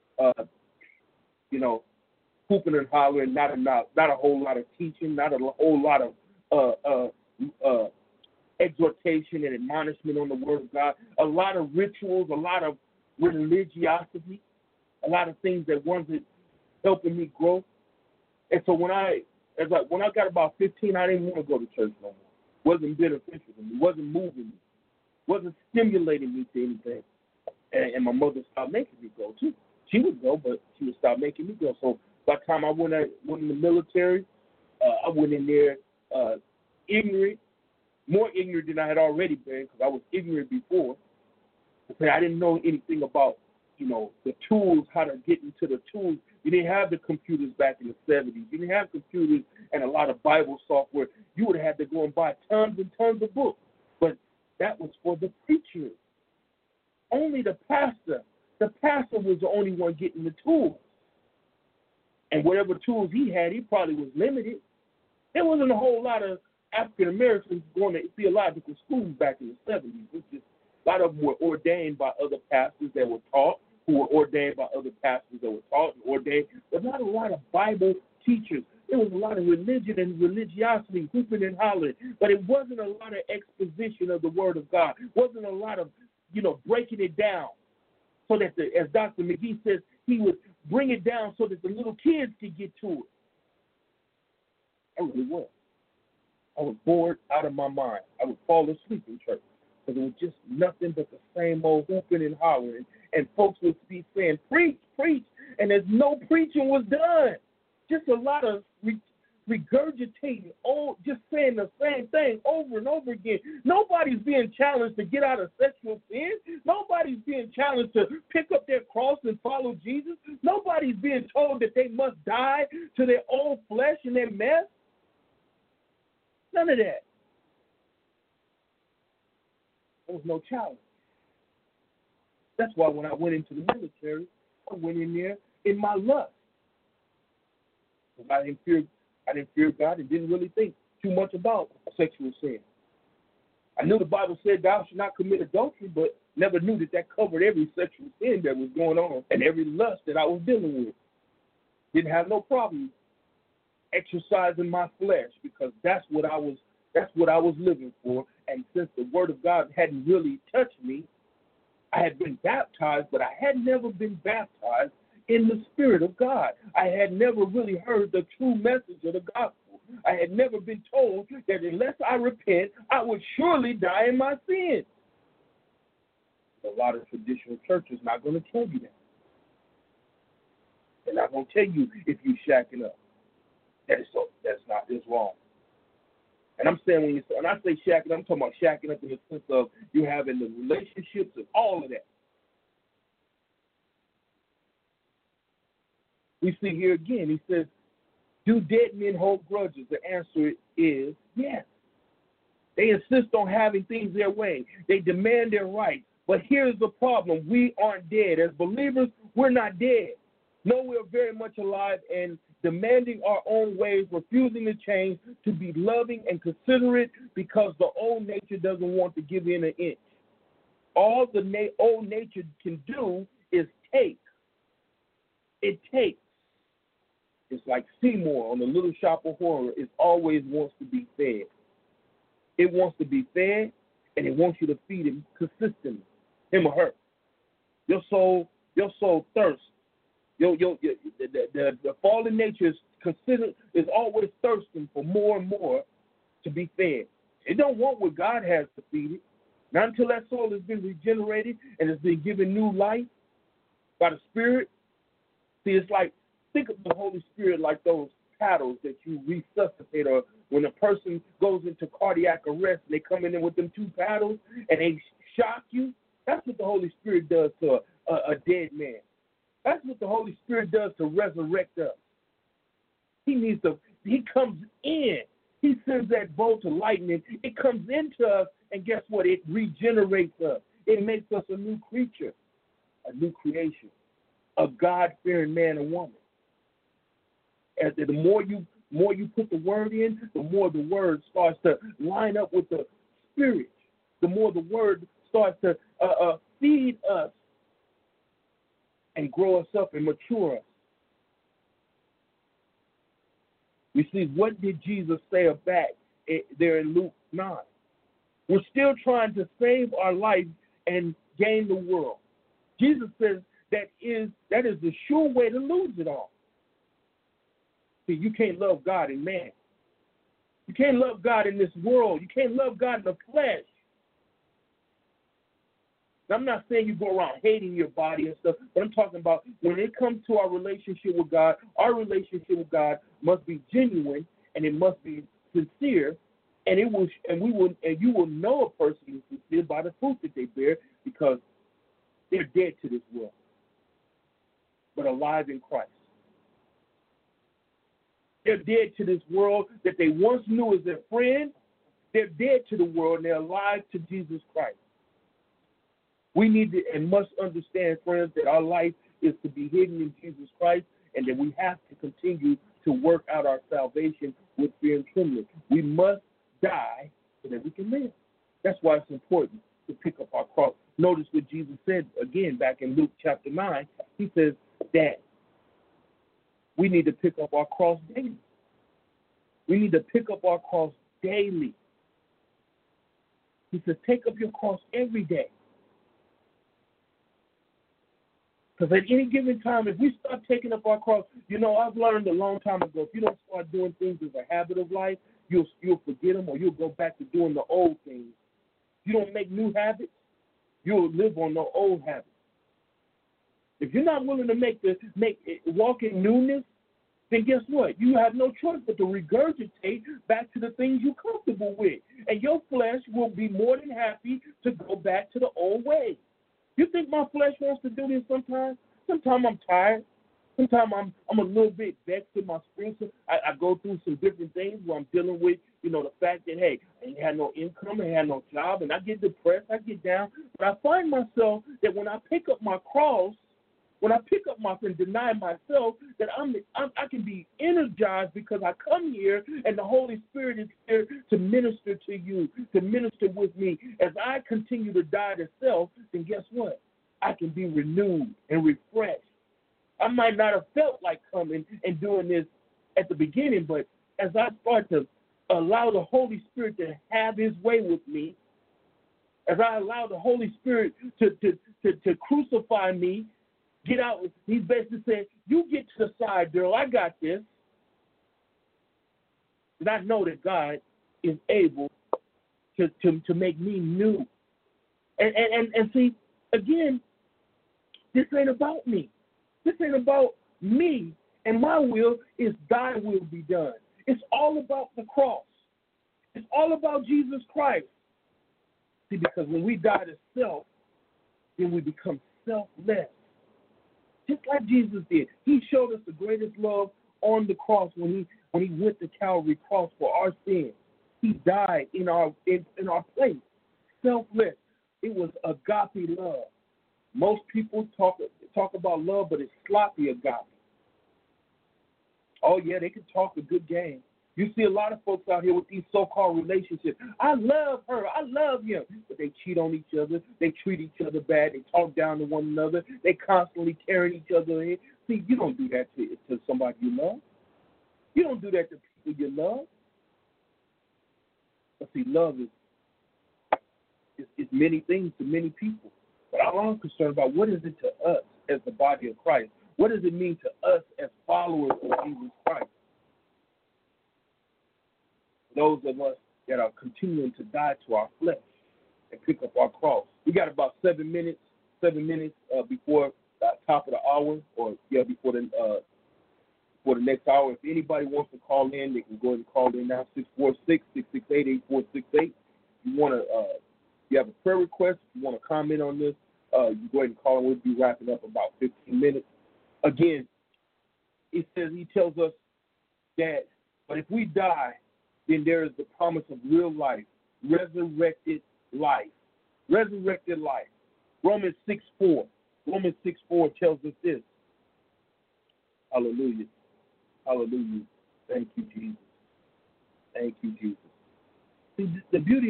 [SPEAKER 2] hooping and hollering, not a whole lot of teaching, not a whole lot of exhortation and admonishment on the Word of God, a lot of rituals, a lot of religiosity, a lot of things that wasn't helping me grow. And so when I got about 15, I didn't want to go to church no more. Wasn't beneficial to me, wasn't moving me, wasn't stimulating me to anything. And my mother stopped making me go too. She would go, but she would stop making me go. So by the time I went in the military, I went in there ignorant, more ignorant than I had already been, because I was ignorant before. I didn't know anything about, the tools, how to get into the tools. You didn't have the computers back in the 70s. You didn't have computers and a lot of Bible software. You would have had to go and buy tons and tons of books. But that was for the preacher. Only the pastor. The pastor was the only one getting the tools. And whatever tools he had, he probably was limited. There wasn't a whole lot of African Americans going to theological schools back in the 70s. It was just, a lot of them were ordained by other pastors that were taught, who were ordained by other pastors that were taught and ordained, but not a lot of Bible teachers. There was a lot of religion and religiosity, hooping and hollering, but it wasn't a lot of exposition of the Word of God. It wasn't a lot of, breaking it down so that, as Dr. McGee says, he would bring it down so that the little kids could get to it. I really was. I was bored out of my mind. I would fall asleep in church because it was just nothing but the same old hooping and hollering. And folks would be saying, preach, preach, and there's no preaching was done. Just a lot of regurgitating, just saying the same thing over and over again. Nobody's being challenged to get out of sexual sin. Nobody's being challenged to pick up their cross and follow Jesus. Nobody's being told that they must die to their old flesh and their mess. None of that. There was no challenge. That's why when I went into the military, I went in there in my lust. I didn't fear God and didn't really think too much about sexual sin. I knew the Bible said thou should not commit adultery, but never knew that covered every sexual sin that was going on and every lust that I was dealing with. Didn't have no problem exercising my flesh because that's what I was living for. And since the Word of God hadn't really touched me, I had been baptized, but I had never been baptized in the Spirit of God. I had never really heard the true message of the gospel. I had never been told that unless I repent, I would surely die in my sins. A lot of traditional churches not going to tell you that. They're not going to tell you if you're shacking up. That's wrong. And I'm saying when I say shacking, I'm talking about shacking up in the sense of you having the relationships and all of that. We see here again, he says, do dead men hold grudges? The answer is yes. They insist on having things their way. They demand their rights. But here's the problem. We aren't dead. As believers, we're not dead. No, we're very much alive and demanding our own ways, refusing to change, to be loving and considerate because the old nature doesn't want to give in an inch. All the old nature can do is take. It takes. It's like Seymour on the Little Shop of Horror. It always wants to be fed. It wants to be fed, and it wants you to feed him consistently, him or her. Your soul thirsts. The fallen nature is always thirsting for more and more to be fed. It don't want what God has to feed it. Not until that soul has been regenerated and has been given new life by the Spirit. See, it's like, think of the Holy Spirit like those paddles that you resuscitate, or when a person goes into cardiac arrest and they come in with them two paddles and they shock you. That's what the Holy Spirit does to a dead man. That's what the Holy Spirit does to resurrect us. He comes in. He sends that bolt of lightning. It comes into us, and guess what? It regenerates us. It makes us a new creature, a new creation, a God-fearing man and woman. As the more you put the word in, the more the word starts to line up with the Spirit. The more the word starts to feed us and grow us up and mature us. We see, what did Jesus say back there in Luke 9? We're still trying to save our life and gain the world. Jesus says that is the sure way to lose it all. See, you can't love God in man. You can't love God in this world. You can't love God in the flesh. Now, I'm not saying you go around hating your body and stuff, but I'm talking about when it comes to our relationship with God, our relationship with God must be genuine and it must be sincere, and you will know a person is sincere by the fruit that they bear, because they're dead to this world, but alive in Christ. They're dead to this world that they once knew as their friend. They're dead to the world and they're alive to Jesus Christ. We need to and must understand, friends, that our life is to be hidden in Jesus Christ, and that we have to continue to work out our salvation with fear and trembling. We must die so that we can live. That's why it's important to pick up our cross. Notice what Jesus said again back in Luke chapter 9. He says that we need to pick up our cross daily. We need to pick up our cross daily. He says, take up your cross every day. Because at any given time, if we start taking up our cross, I've learned a long time ago, if you don't start doing things as a habit of life, you'll forget them, or you'll go back to doing the old things. You don't make new habits, you'll live on the old habits. If you're not willing to walk in newness, then guess what? You have no choice but to regurgitate back to the things you're comfortable with. And your flesh will be more than happy to go back to the old way. You think my flesh wants to do this sometimes? Sometimes I'm tired. Sometimes I'm a little bit vexed in my spirit. I go through some different things where I'm dealing with, the fact that, hey, I ain't had no income, I ain't had no job, and I get depressed, I get down. But I find myself that when I pick up my cross, and deny myself, that I can be energized because I come here and the Holy Spirit is here to minister to you, to minister with me. As I continue to die to self, then guess what? I can be renewed and refreshed. I might not have felt like coming and doing this at the beginning, but as I start to allow the Holy Spirit to have his way with me, as I allow the Holy Spirit to crucify me, get out, he's basically saying, you get to the side, girl, I got this. And I know that God is able to make me new. And see, again, this ain't about me. This ain't about me and my will. Is thy will be done. It's all about the cross. It's all about Jesus Christ. See, because when we die to self, then we become selfless. Just like Jesus did. He showed us the greatest love on the cross when he went to Calvary cross for our sins. He died in our place. Selfless. It was agape love. Most people talk about love, but it's sloppy agape. Oh, yeah, they can talk a good game. You see a lot of folks out here with these so-called relationships. I love her. I love him. But they cheat on each other. They treat each other bad. They talk down to one another. They constantly tearing each other in. See, you don't do that to somebody you love. You don't do that to people you love. But see, love is many things to many people. But all I'm concerned about, what is it to us as the body of Christ? What does it mean to us as followers of Jesus Christ? Those of us that are continuing to die to our flesh and pick up our cross. We got about 7 minutes before the top of the hour, before the next hour. If anybody wants to call in, they can go ahead and call in now, 646-668-8468. You have a prayer request, if you want to comment on this, you go ahead and call in. We'll be wrapping up about 15 minutes. Again, he tells us that, but if we die, then there is the promise of real life, resurrected life. Resurrected life. Romans 6:4 tells us this. Hallelujah. Hallelujah. Thank you, Jesus. Thank you, Jesus. See, the beauty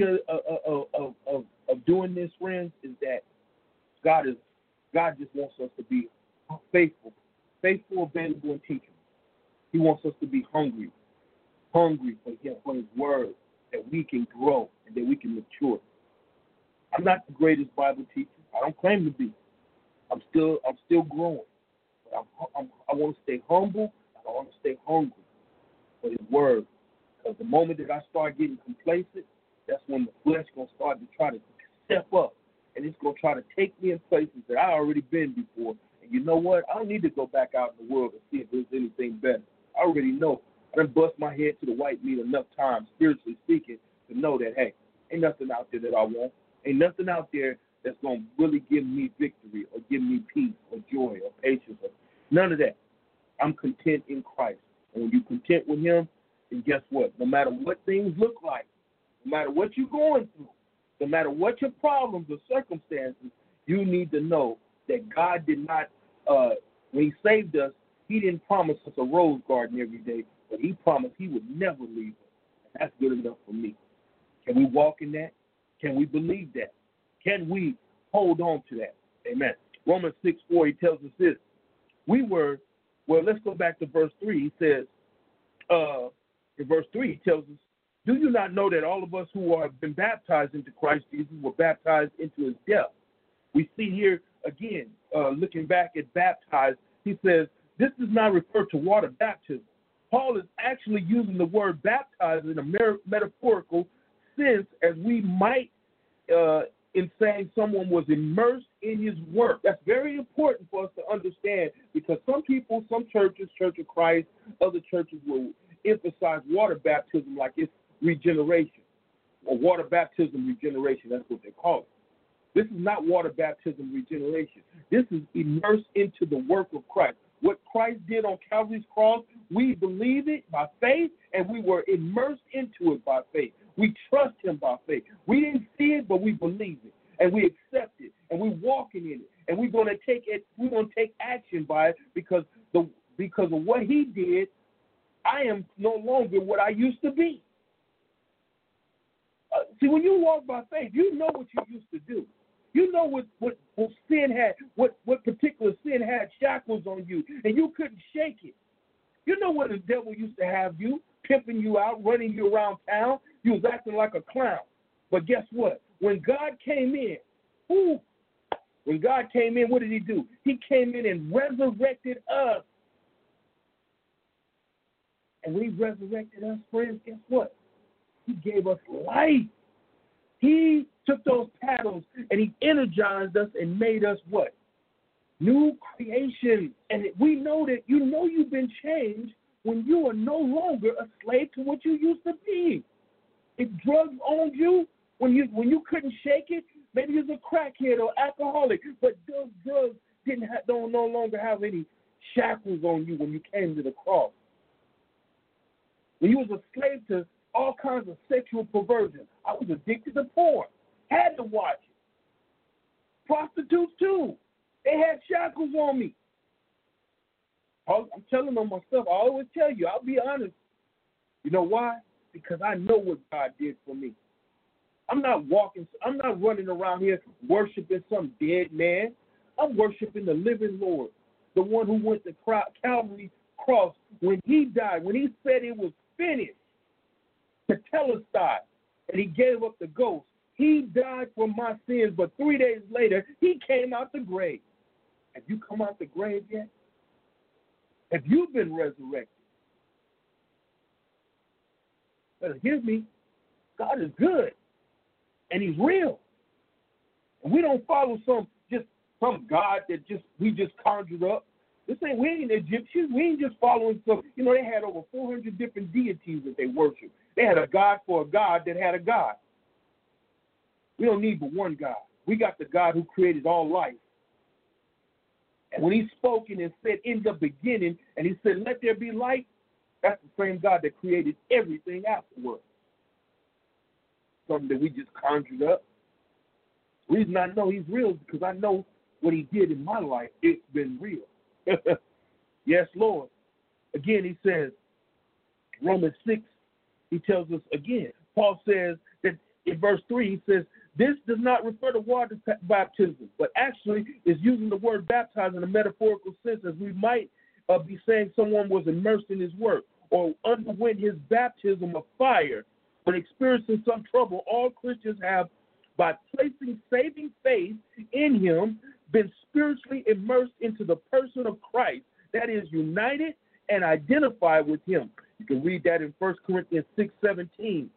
[SPEAKER 2] of doing this, friends, is that God just wants us to be faithful, available, and teachable. He wants us to be hungry for him, for his word, that we can grow and that we can mature. I'm not the greatest Bible teacher. I don't claim to be. I'm still growing. But I want to stay humble. I want to stay hungry for his word. Because the moment that I start getting complacent, that's when the flesh going to start to try to step up. And it's going to try to take me in places that I already been before. And you know what? I don't need to go back out in the world and see if there's anything better. I already know. I done bust my head to the white meat enough times, spiritually speaking, to know that, hey, ain't nothing out there that I want. Ain't nothing out there that's going to really give me victory or give me peace or joy or patience. None of that. I'm content in Christ. And when you're content with him, then guess what? No matter what things look like, no matter what you're going through, no matter what your problems or circumstances, you need to know that God did not, when he saved us, he didn't promise us a rose garden every day, but he promised he would never leave us. And that's good enough for me. Can we walk in that? Can we believe that? Can we hold on to that? Amen. Romans 6:4, he tells us this. Let's go back to verse 3. He says, in verse 3, he tells us, do you not know that all of us who have been baptized into Christ Jesus were baptized into his death? We see here, again, looking back at baptized, he says, this does not refer to water baptism. Paul is actually using the word baptized in a metaphorical sense, as we might in saying someone was immersed in his work. That's very important for us to understand, because some people, some churches, Church of Christ, other churches will emphasize water baptism like it's regeneration, or water baptism regeneration. That's what they call it. This is not water baptism regeneration. This is immersed into the work of Christ. What Christ did on Calvary's cross, we believe it by faith, and we were immersed into it by faith. We trust him by faith. We didn't see it, but we believe it, and we accept it, and we're walking in it, and we're going to take it. We're going to take action by it because of what he did. I am no longer what I used to be. See, when you walk by faith, you know what you used to do. You know what sin had, what particular sin had shackles on you, and you couldn't shake it. You know what the devil used to have you, pimping you out, running you around town. You was acting like a clown. But guess what? When God came in, what did he do? He came in and resurrected us. And when he resurrected us, friends, guess what? He gave us life. He took those paddles and he energized us and made us what? New creation. And we know that you've been changed when you are no longer a slave to what you used to be. If drugs owned you, when you couldn't shake it, maybe you're a crackhead or alcoholic, but those drugs don't no longer have any shackles on you when you came to the cross. When you was a slave to all kinds of sexual perversion, I was addicted to porn. Had to watch it. Prostitutes too. They had shackles on me. I'm telling on myself. I always tell you, I'll be honest. You know why? Because I know what God did for me. I'm not running around here worshiping some dead man. I'm worshiping the living Lord, the one who went to Calvary's cross when he died, when he said it was finished, to Telestai, and he gave up the ghost. He died for my sins, but 3 days later, he came out the grave. Have you come out the grave yet? Have you been resurrected? But hear me, God is good, and he's real. And we don't follow some God that we just conjured up. We ain't Egyptians. We ain't just following some. They had over 400 different deities that they worshiped. They had a God for a God that had a God. We don't need but one God. We got the God who created all life. And when he spoke and said in the beginning, and he said, let there be light, that's the same God that created everything afterwards. Something that we just conjured up. The reason I know he's real is because I know what he did in my life. It's been real. Yes, Lord. Again, he says, Romans 6, he tells us again. Paul says that in verse 3, he says, this does not refer to water baptism, but actually is using the word baptize in a metaphorical sense, as we might be saying someone was immersed in his work or underwent his baptism of fire. When experiencing some trouble, all Christians have, by placing saving faith in him, been spiritually immersed into the person of Christ, that is, united and identified with him. You can read that in 1 Corinthians 6:17,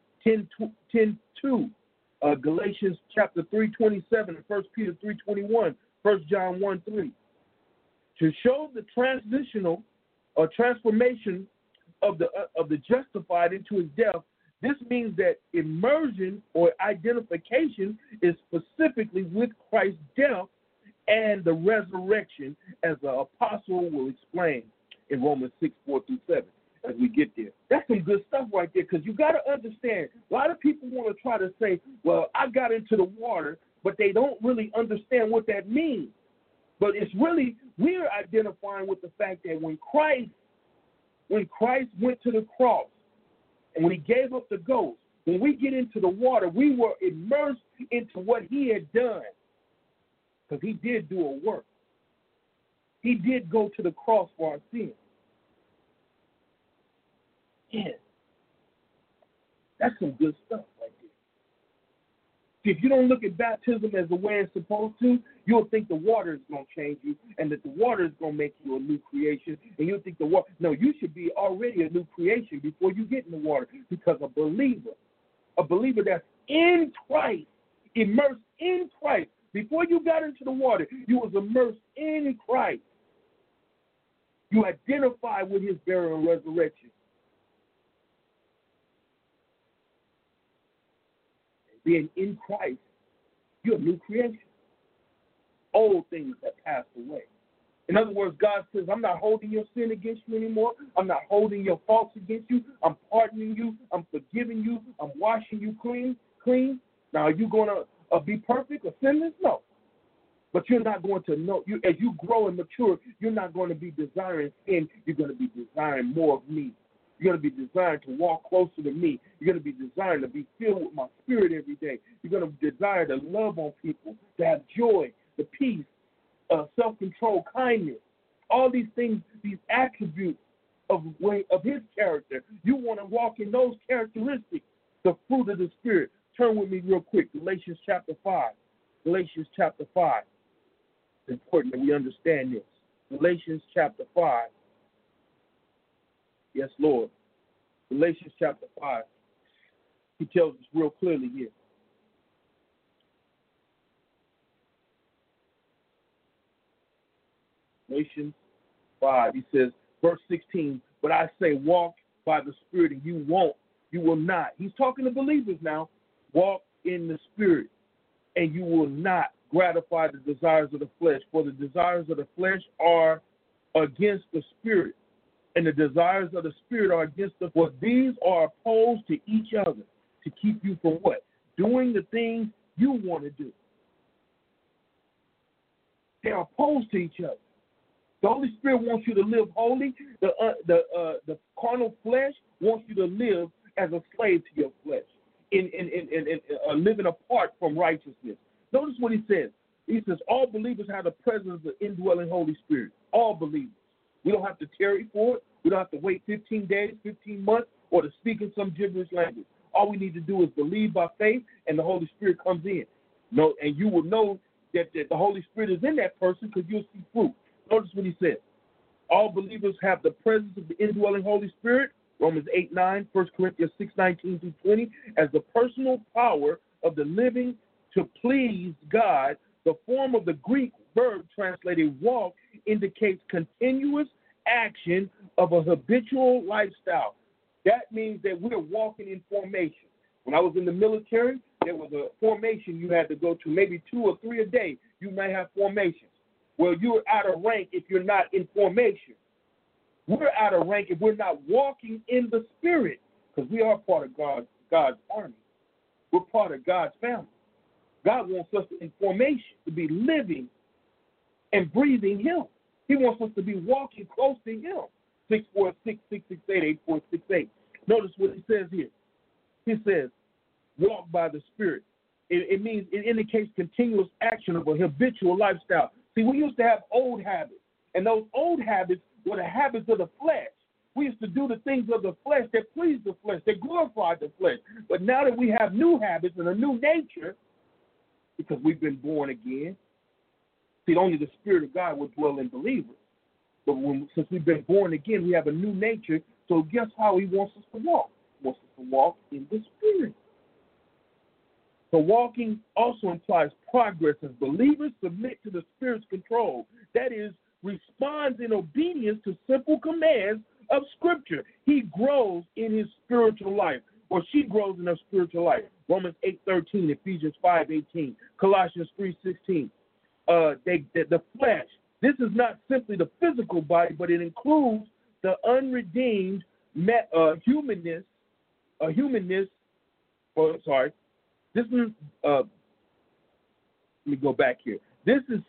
[SPEAKER 2] 10:2, Galatians chapter 3:27, and 1 Peter 3:21, 1 John 1:3. To show the transitional or transformation of the justified into his death, this means that immersion or identification is specifically with Christ's death and the resurrection, as the apostle will explain in Romans 6:4-7 as we get there. That's some good stuff right there, because you got to understand, a lot of people want to try to say, well, I got into the water, but they don't really understand what that means. But it's really, we're identifying with the fact that when Christ went to the cross, and when he gave up the ghost, when we get into the water, we were immersed into what he had done. Because he did do a work. He did go to the cross for our sins. Yeah. That's some good stuff right there. See, if you don't look at baptism as the way it's supposed to, you'll think the water is going to change you, and that the water is going to make you a new creation, and you'll think the water. No, you should be already a new creation before you get in the water, because a believer that's in Christ, immersed in Christ. Before you got into the water, you was immersed in Christ. You identify with his burial and resurrection. And being in Christ, you're a new creation. Old things have passed away. In other words, God says, I'm not holding your sin against you anymore. I'm not holding your faults against you. I'm pardoning you. I'm forgiving you. I'm washing you clean. Now, are you going to be perfect or sinless? No. But you're not going to know. As you grow and mature, you're not going to be desiring sin. You're going to be desiring more of me. You're going to be desiring to walk closer to me. You're going to be desiring to be filled with my spirit every day. You're going to desire to love on people, to have joy, the peace, self-control, kindness. All these things, these attributes of his character. You want to walk in those characteristics, the fruit of the Spirit. Turn with me real quick, Galatians chapter 5. Galatians chapter 5. It's important that we understand this. Galatians chapter 5. Yes, Lord. Galatians chapter 5. He tells us real clearly here. Galatians 5. He says, verse 16, but I say walk by the Spirit and you will not. He's talking to believers now. Walk in the Spirit and you will not gratify the desires of the flesh. For the desires of the flesh are against the Spirit, and the desires of the Spirit are against the. For these are opposed to each other to keep you from what? Doing the things you want to do. They are opposed to each other. The Holy Spirit wants you to live holy. The carnal flesh wants you to live as a slave to your flesh, in living apart from righteousness. Notice what he says. He says, all believers have the presence of the indwelling Holy Spirit. All believers. We don't have to tarry for it. We don't have to wait 15 days, 15 months, or to speak in some gibberish language. All we need to do is believe by faith, and the Holy Spirit comes in. No, and you will know that the Holy Spirit is in that person because you'll see fruit. Notice what he says. All believers have the presence of the indwelling Holy Spirit, Romans 8:9, 1 Corinthians 6:19-20, as the personal power of the living to please God. The form of the Greek verb translated walk indicates continuous action of a habitual lifestyle. That means that we're walking in formation. When I was in the military, there was a formation you had to go to, maybe 2 or 3 a day. You might have formations. Well, you're out of rank if you're not in formation. We're out of rank if we're not walking in the Spirit, because we are part of God's army. We're part of God's family. God wants us in formation, to be living and breathing Him. He wants us to be walking close to Him. 646-668-8468. Notice what he says here. He says, walk by the Spirit. It means, it indicates continuous action of a habitual lifestyle. See, we used to have old habits, and those old habits were the habits of the flesh. We used to do the things of the flesh that pleased the flesh, that glorified the flesh. But now that we have new habits and a new nature, because we've been born again, see, only the Spirit of God will dwell in believers. But since we've been born again, we have a new nature. So guess how He wants us to walk? He wants us to walk in the Spirit. So walking also implies progress as believers submit to the Spirit's control. That is, responds in obedience to simple commands of Scripture. He grows in his spiritual life, or she grows in her spiritual life. Romans 8:13, Ephesians 5:18, Colossians 3:16. The flesh. This is not simply the physical body, but it includes the unredeemed humanness. This is. Let me go back here. This is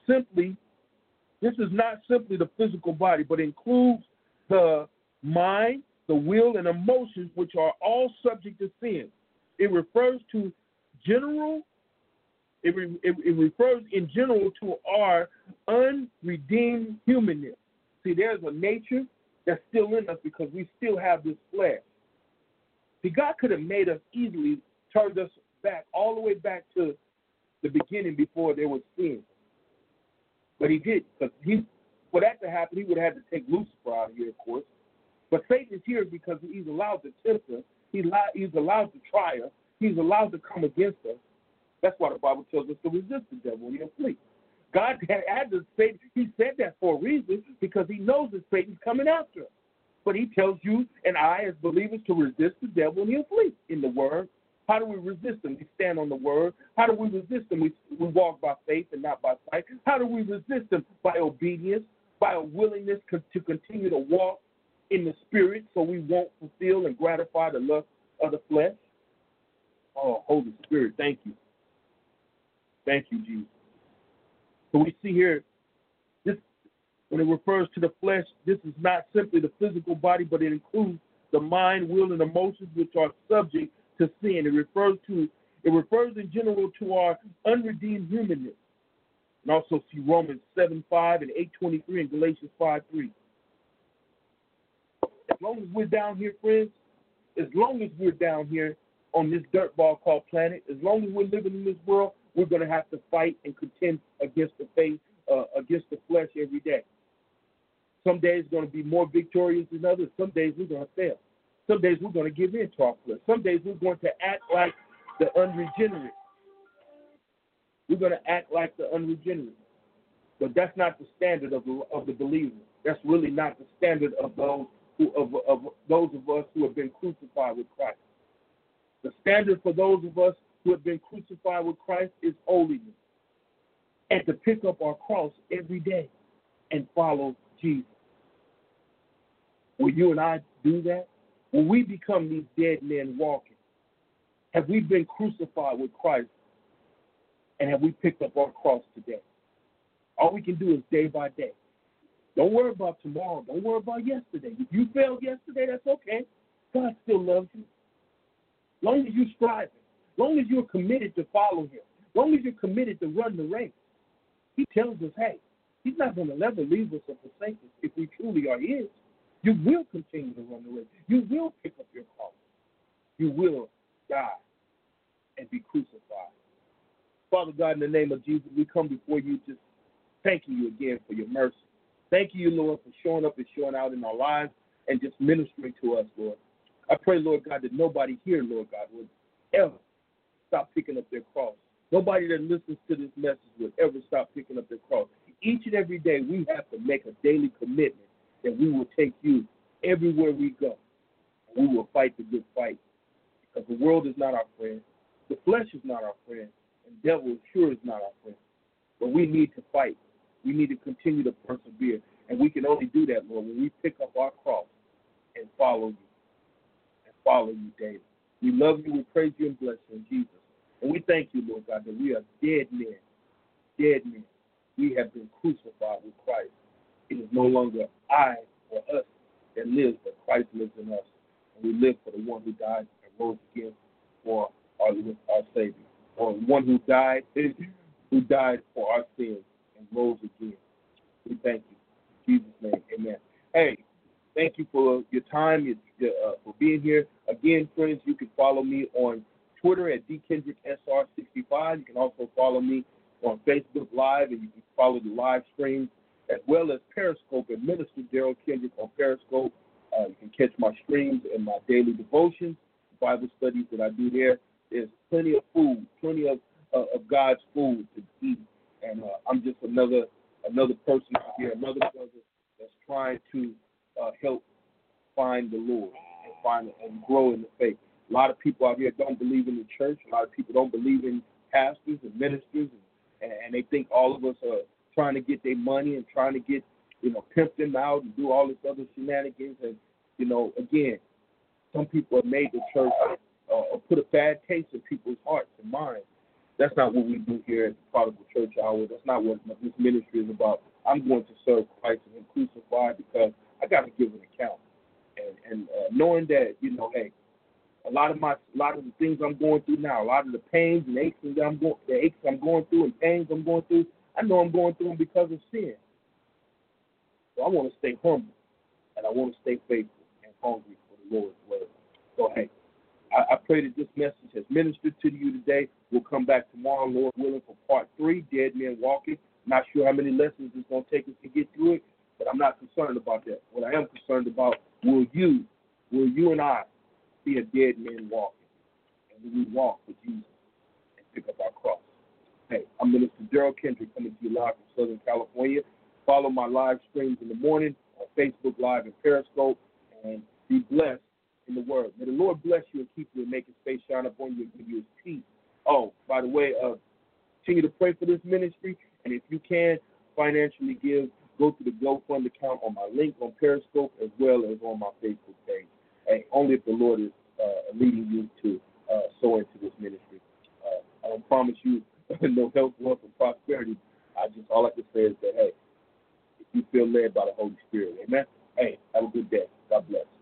[SPEAKER 2] not simply the physical body, but includes the mind, the will, and emotions, which are all subject to sin. It refers to general. It refers in general to our unredeemed humanness. See, there's a nature that's still in us because we still have this flesh. See, God could have made us easily, turned us back, all the way back to the beginning before there was sin. But He didn't, because for that to happen, He would have had to take Lucifer out of here, of course. But Satan is here because He's allowed to tempt us. He's allowed to try us. He's allowed to come against us. That's why the Bible tells us to resist the devil and he'll flee. God had to say, he said that for a reason, because he knows that Satan's coming after us. But he tells you and I as believers to resist the devil and he'll flee in the word. How do we resist him? We stand on the word. How do we resist him? We walk by faith and not by sight. How do we resist him? By obedience, by a willingness to continue to walk in the spirit so we won't fulfill and gratify the lust of the flesh. Oh, Holy Spirit, thank you. Thank you, Jesus. So we see here, this, when it refers to the flesh, this is not simply the physical body, but it includes the mind, will, and emotions which are subject to sin. It refers in general to our unredeemed humanness. And also see Romans 7:5 and 8:23 and Galatians 5:3. As long as we're down here, friends, as long as we're down here on this dirt ball called planet, as long as we're living in this world, we're going to have to fight and contend against the faith, against the flesh every day. Some days are going to be more victorious than others. Some days we're going to fail. Some days we're going to give in to our flesh. Some days we're going to act like the unregenerate. We're going to act like the unregenerate. But that's not the standard of the believer. That's really not the standard of those of us who have been crucified with Christ. The standard for those of us who have been crucified with Christ is holiness, and to pick up our cross every day and follow Jesus. Will you and I do that? Will we become these dead men walking? Have we been crucified with Christ, and have we picked up our cross today? All we can do is day by day. Don't worry about tomorrow. Don't worry about yesterday. If you failed yesterday, that's okay. God still loves you. As long as you're striving, as long as you're committed to follow him, as long as you're committed to run the race, he tells us, hey, he's not going to never leave us or forsake us if we truly are his. You will continue to run the race. You will pick up your cross. You will die and be crucified. Father God, in the name of Jesus, we come before you just thanking you again for your mercy. Thank you, Lord, for showing up and showing out in our lives and just ministering to us, Lord. I pray, Lord God, that nobody here, Lord God, would ever stop picking up their cross. Nobody that listens to this message would ever stop picking up their cross. Each and every day we have to make a daily commitment that we will take you everywhere we go. We will fight the good fight, because the world is not our friend. The flesh is not our friend. And the devil sure is not our friend. But we need to fight. We need to continue to persevere. And we can only do that, Lord, when we pick up our cross and follow you. And follow you daily. We love you, we praise you, and bless you in Jesus. And we thank you, Lord God, that we are dead men. Dead men. We have been crucified with Christ. It is no longer I or us that lives, but Christ lives in us. And we live for the one who died and rose again for our Savior. Or one who died for our sins and rose again. We thank you. In Jesus' name, amen. Hey, thank you for your time, for being here. Again, friends, you can follow me on Twitter at DKendrickSR65. You can also follow me on Facebook Live, and you can follow the live streams, as well as Periscope at Minister Daryl Kendrick on Periscope. You can catch my streams and my daily devotions, Bible studies that I do there. There's plenty of food, plenty of God's food to eat. And I'm just another person out here, another brother that's trying to help find the Lord and grow in the faith. A lot of people out here don't believe in the church. A lot of people don't believe in pastors and ministers, and they think all of us are trying to get their money and trying to get, pimp them out and do all this other shenanigans. And, again, some people have made the church or put a bad taste in people's hearts and minds. That's not what we do here at the Prodigal Church Hour. That's not what this ministry is about. I'm going to serve Christ and Him crucified because I got to give an account. And knowing that, hey, a lot of the things I'm going through now, a lot of the pains and aches I'm going through and pains I'm going through, I know I'm going through them because of sin. So I want to stay humble, and I want to stay faithful and hungry for the Lord's word. So, hey, I pray that this message has ministered to you today. We'll come back tomorrow, Lord willing, for part 3, Dead Men Walking. Not sure how many lessons it's going to take us to get through it, but I'm not concerned about that. What I am concerned about, will you and I be a dead man walking? And will we walk with Jesus and pick up our cross. Hey, I'm Minister Gerald Kendrick coming to you live from Southern California. Follow my live streams in the morning on Facebook Live and Periscope, and be blessed in the Word. May the Lord bless you and keep you and make His face shine upon you and give you His peace. Oh, by the way, continue to pray for this ministry, and if you can, financially give, go to the GoFund account on my link on Periscope as well as on my Facebook page. And only if the Lord is leading you to sow into this ministry. I don't promise you no health, wealth, and prosperity. All I can say is that, hey, if you feel led by the Holy Spirit, amen? Hey, have a good day. God bless.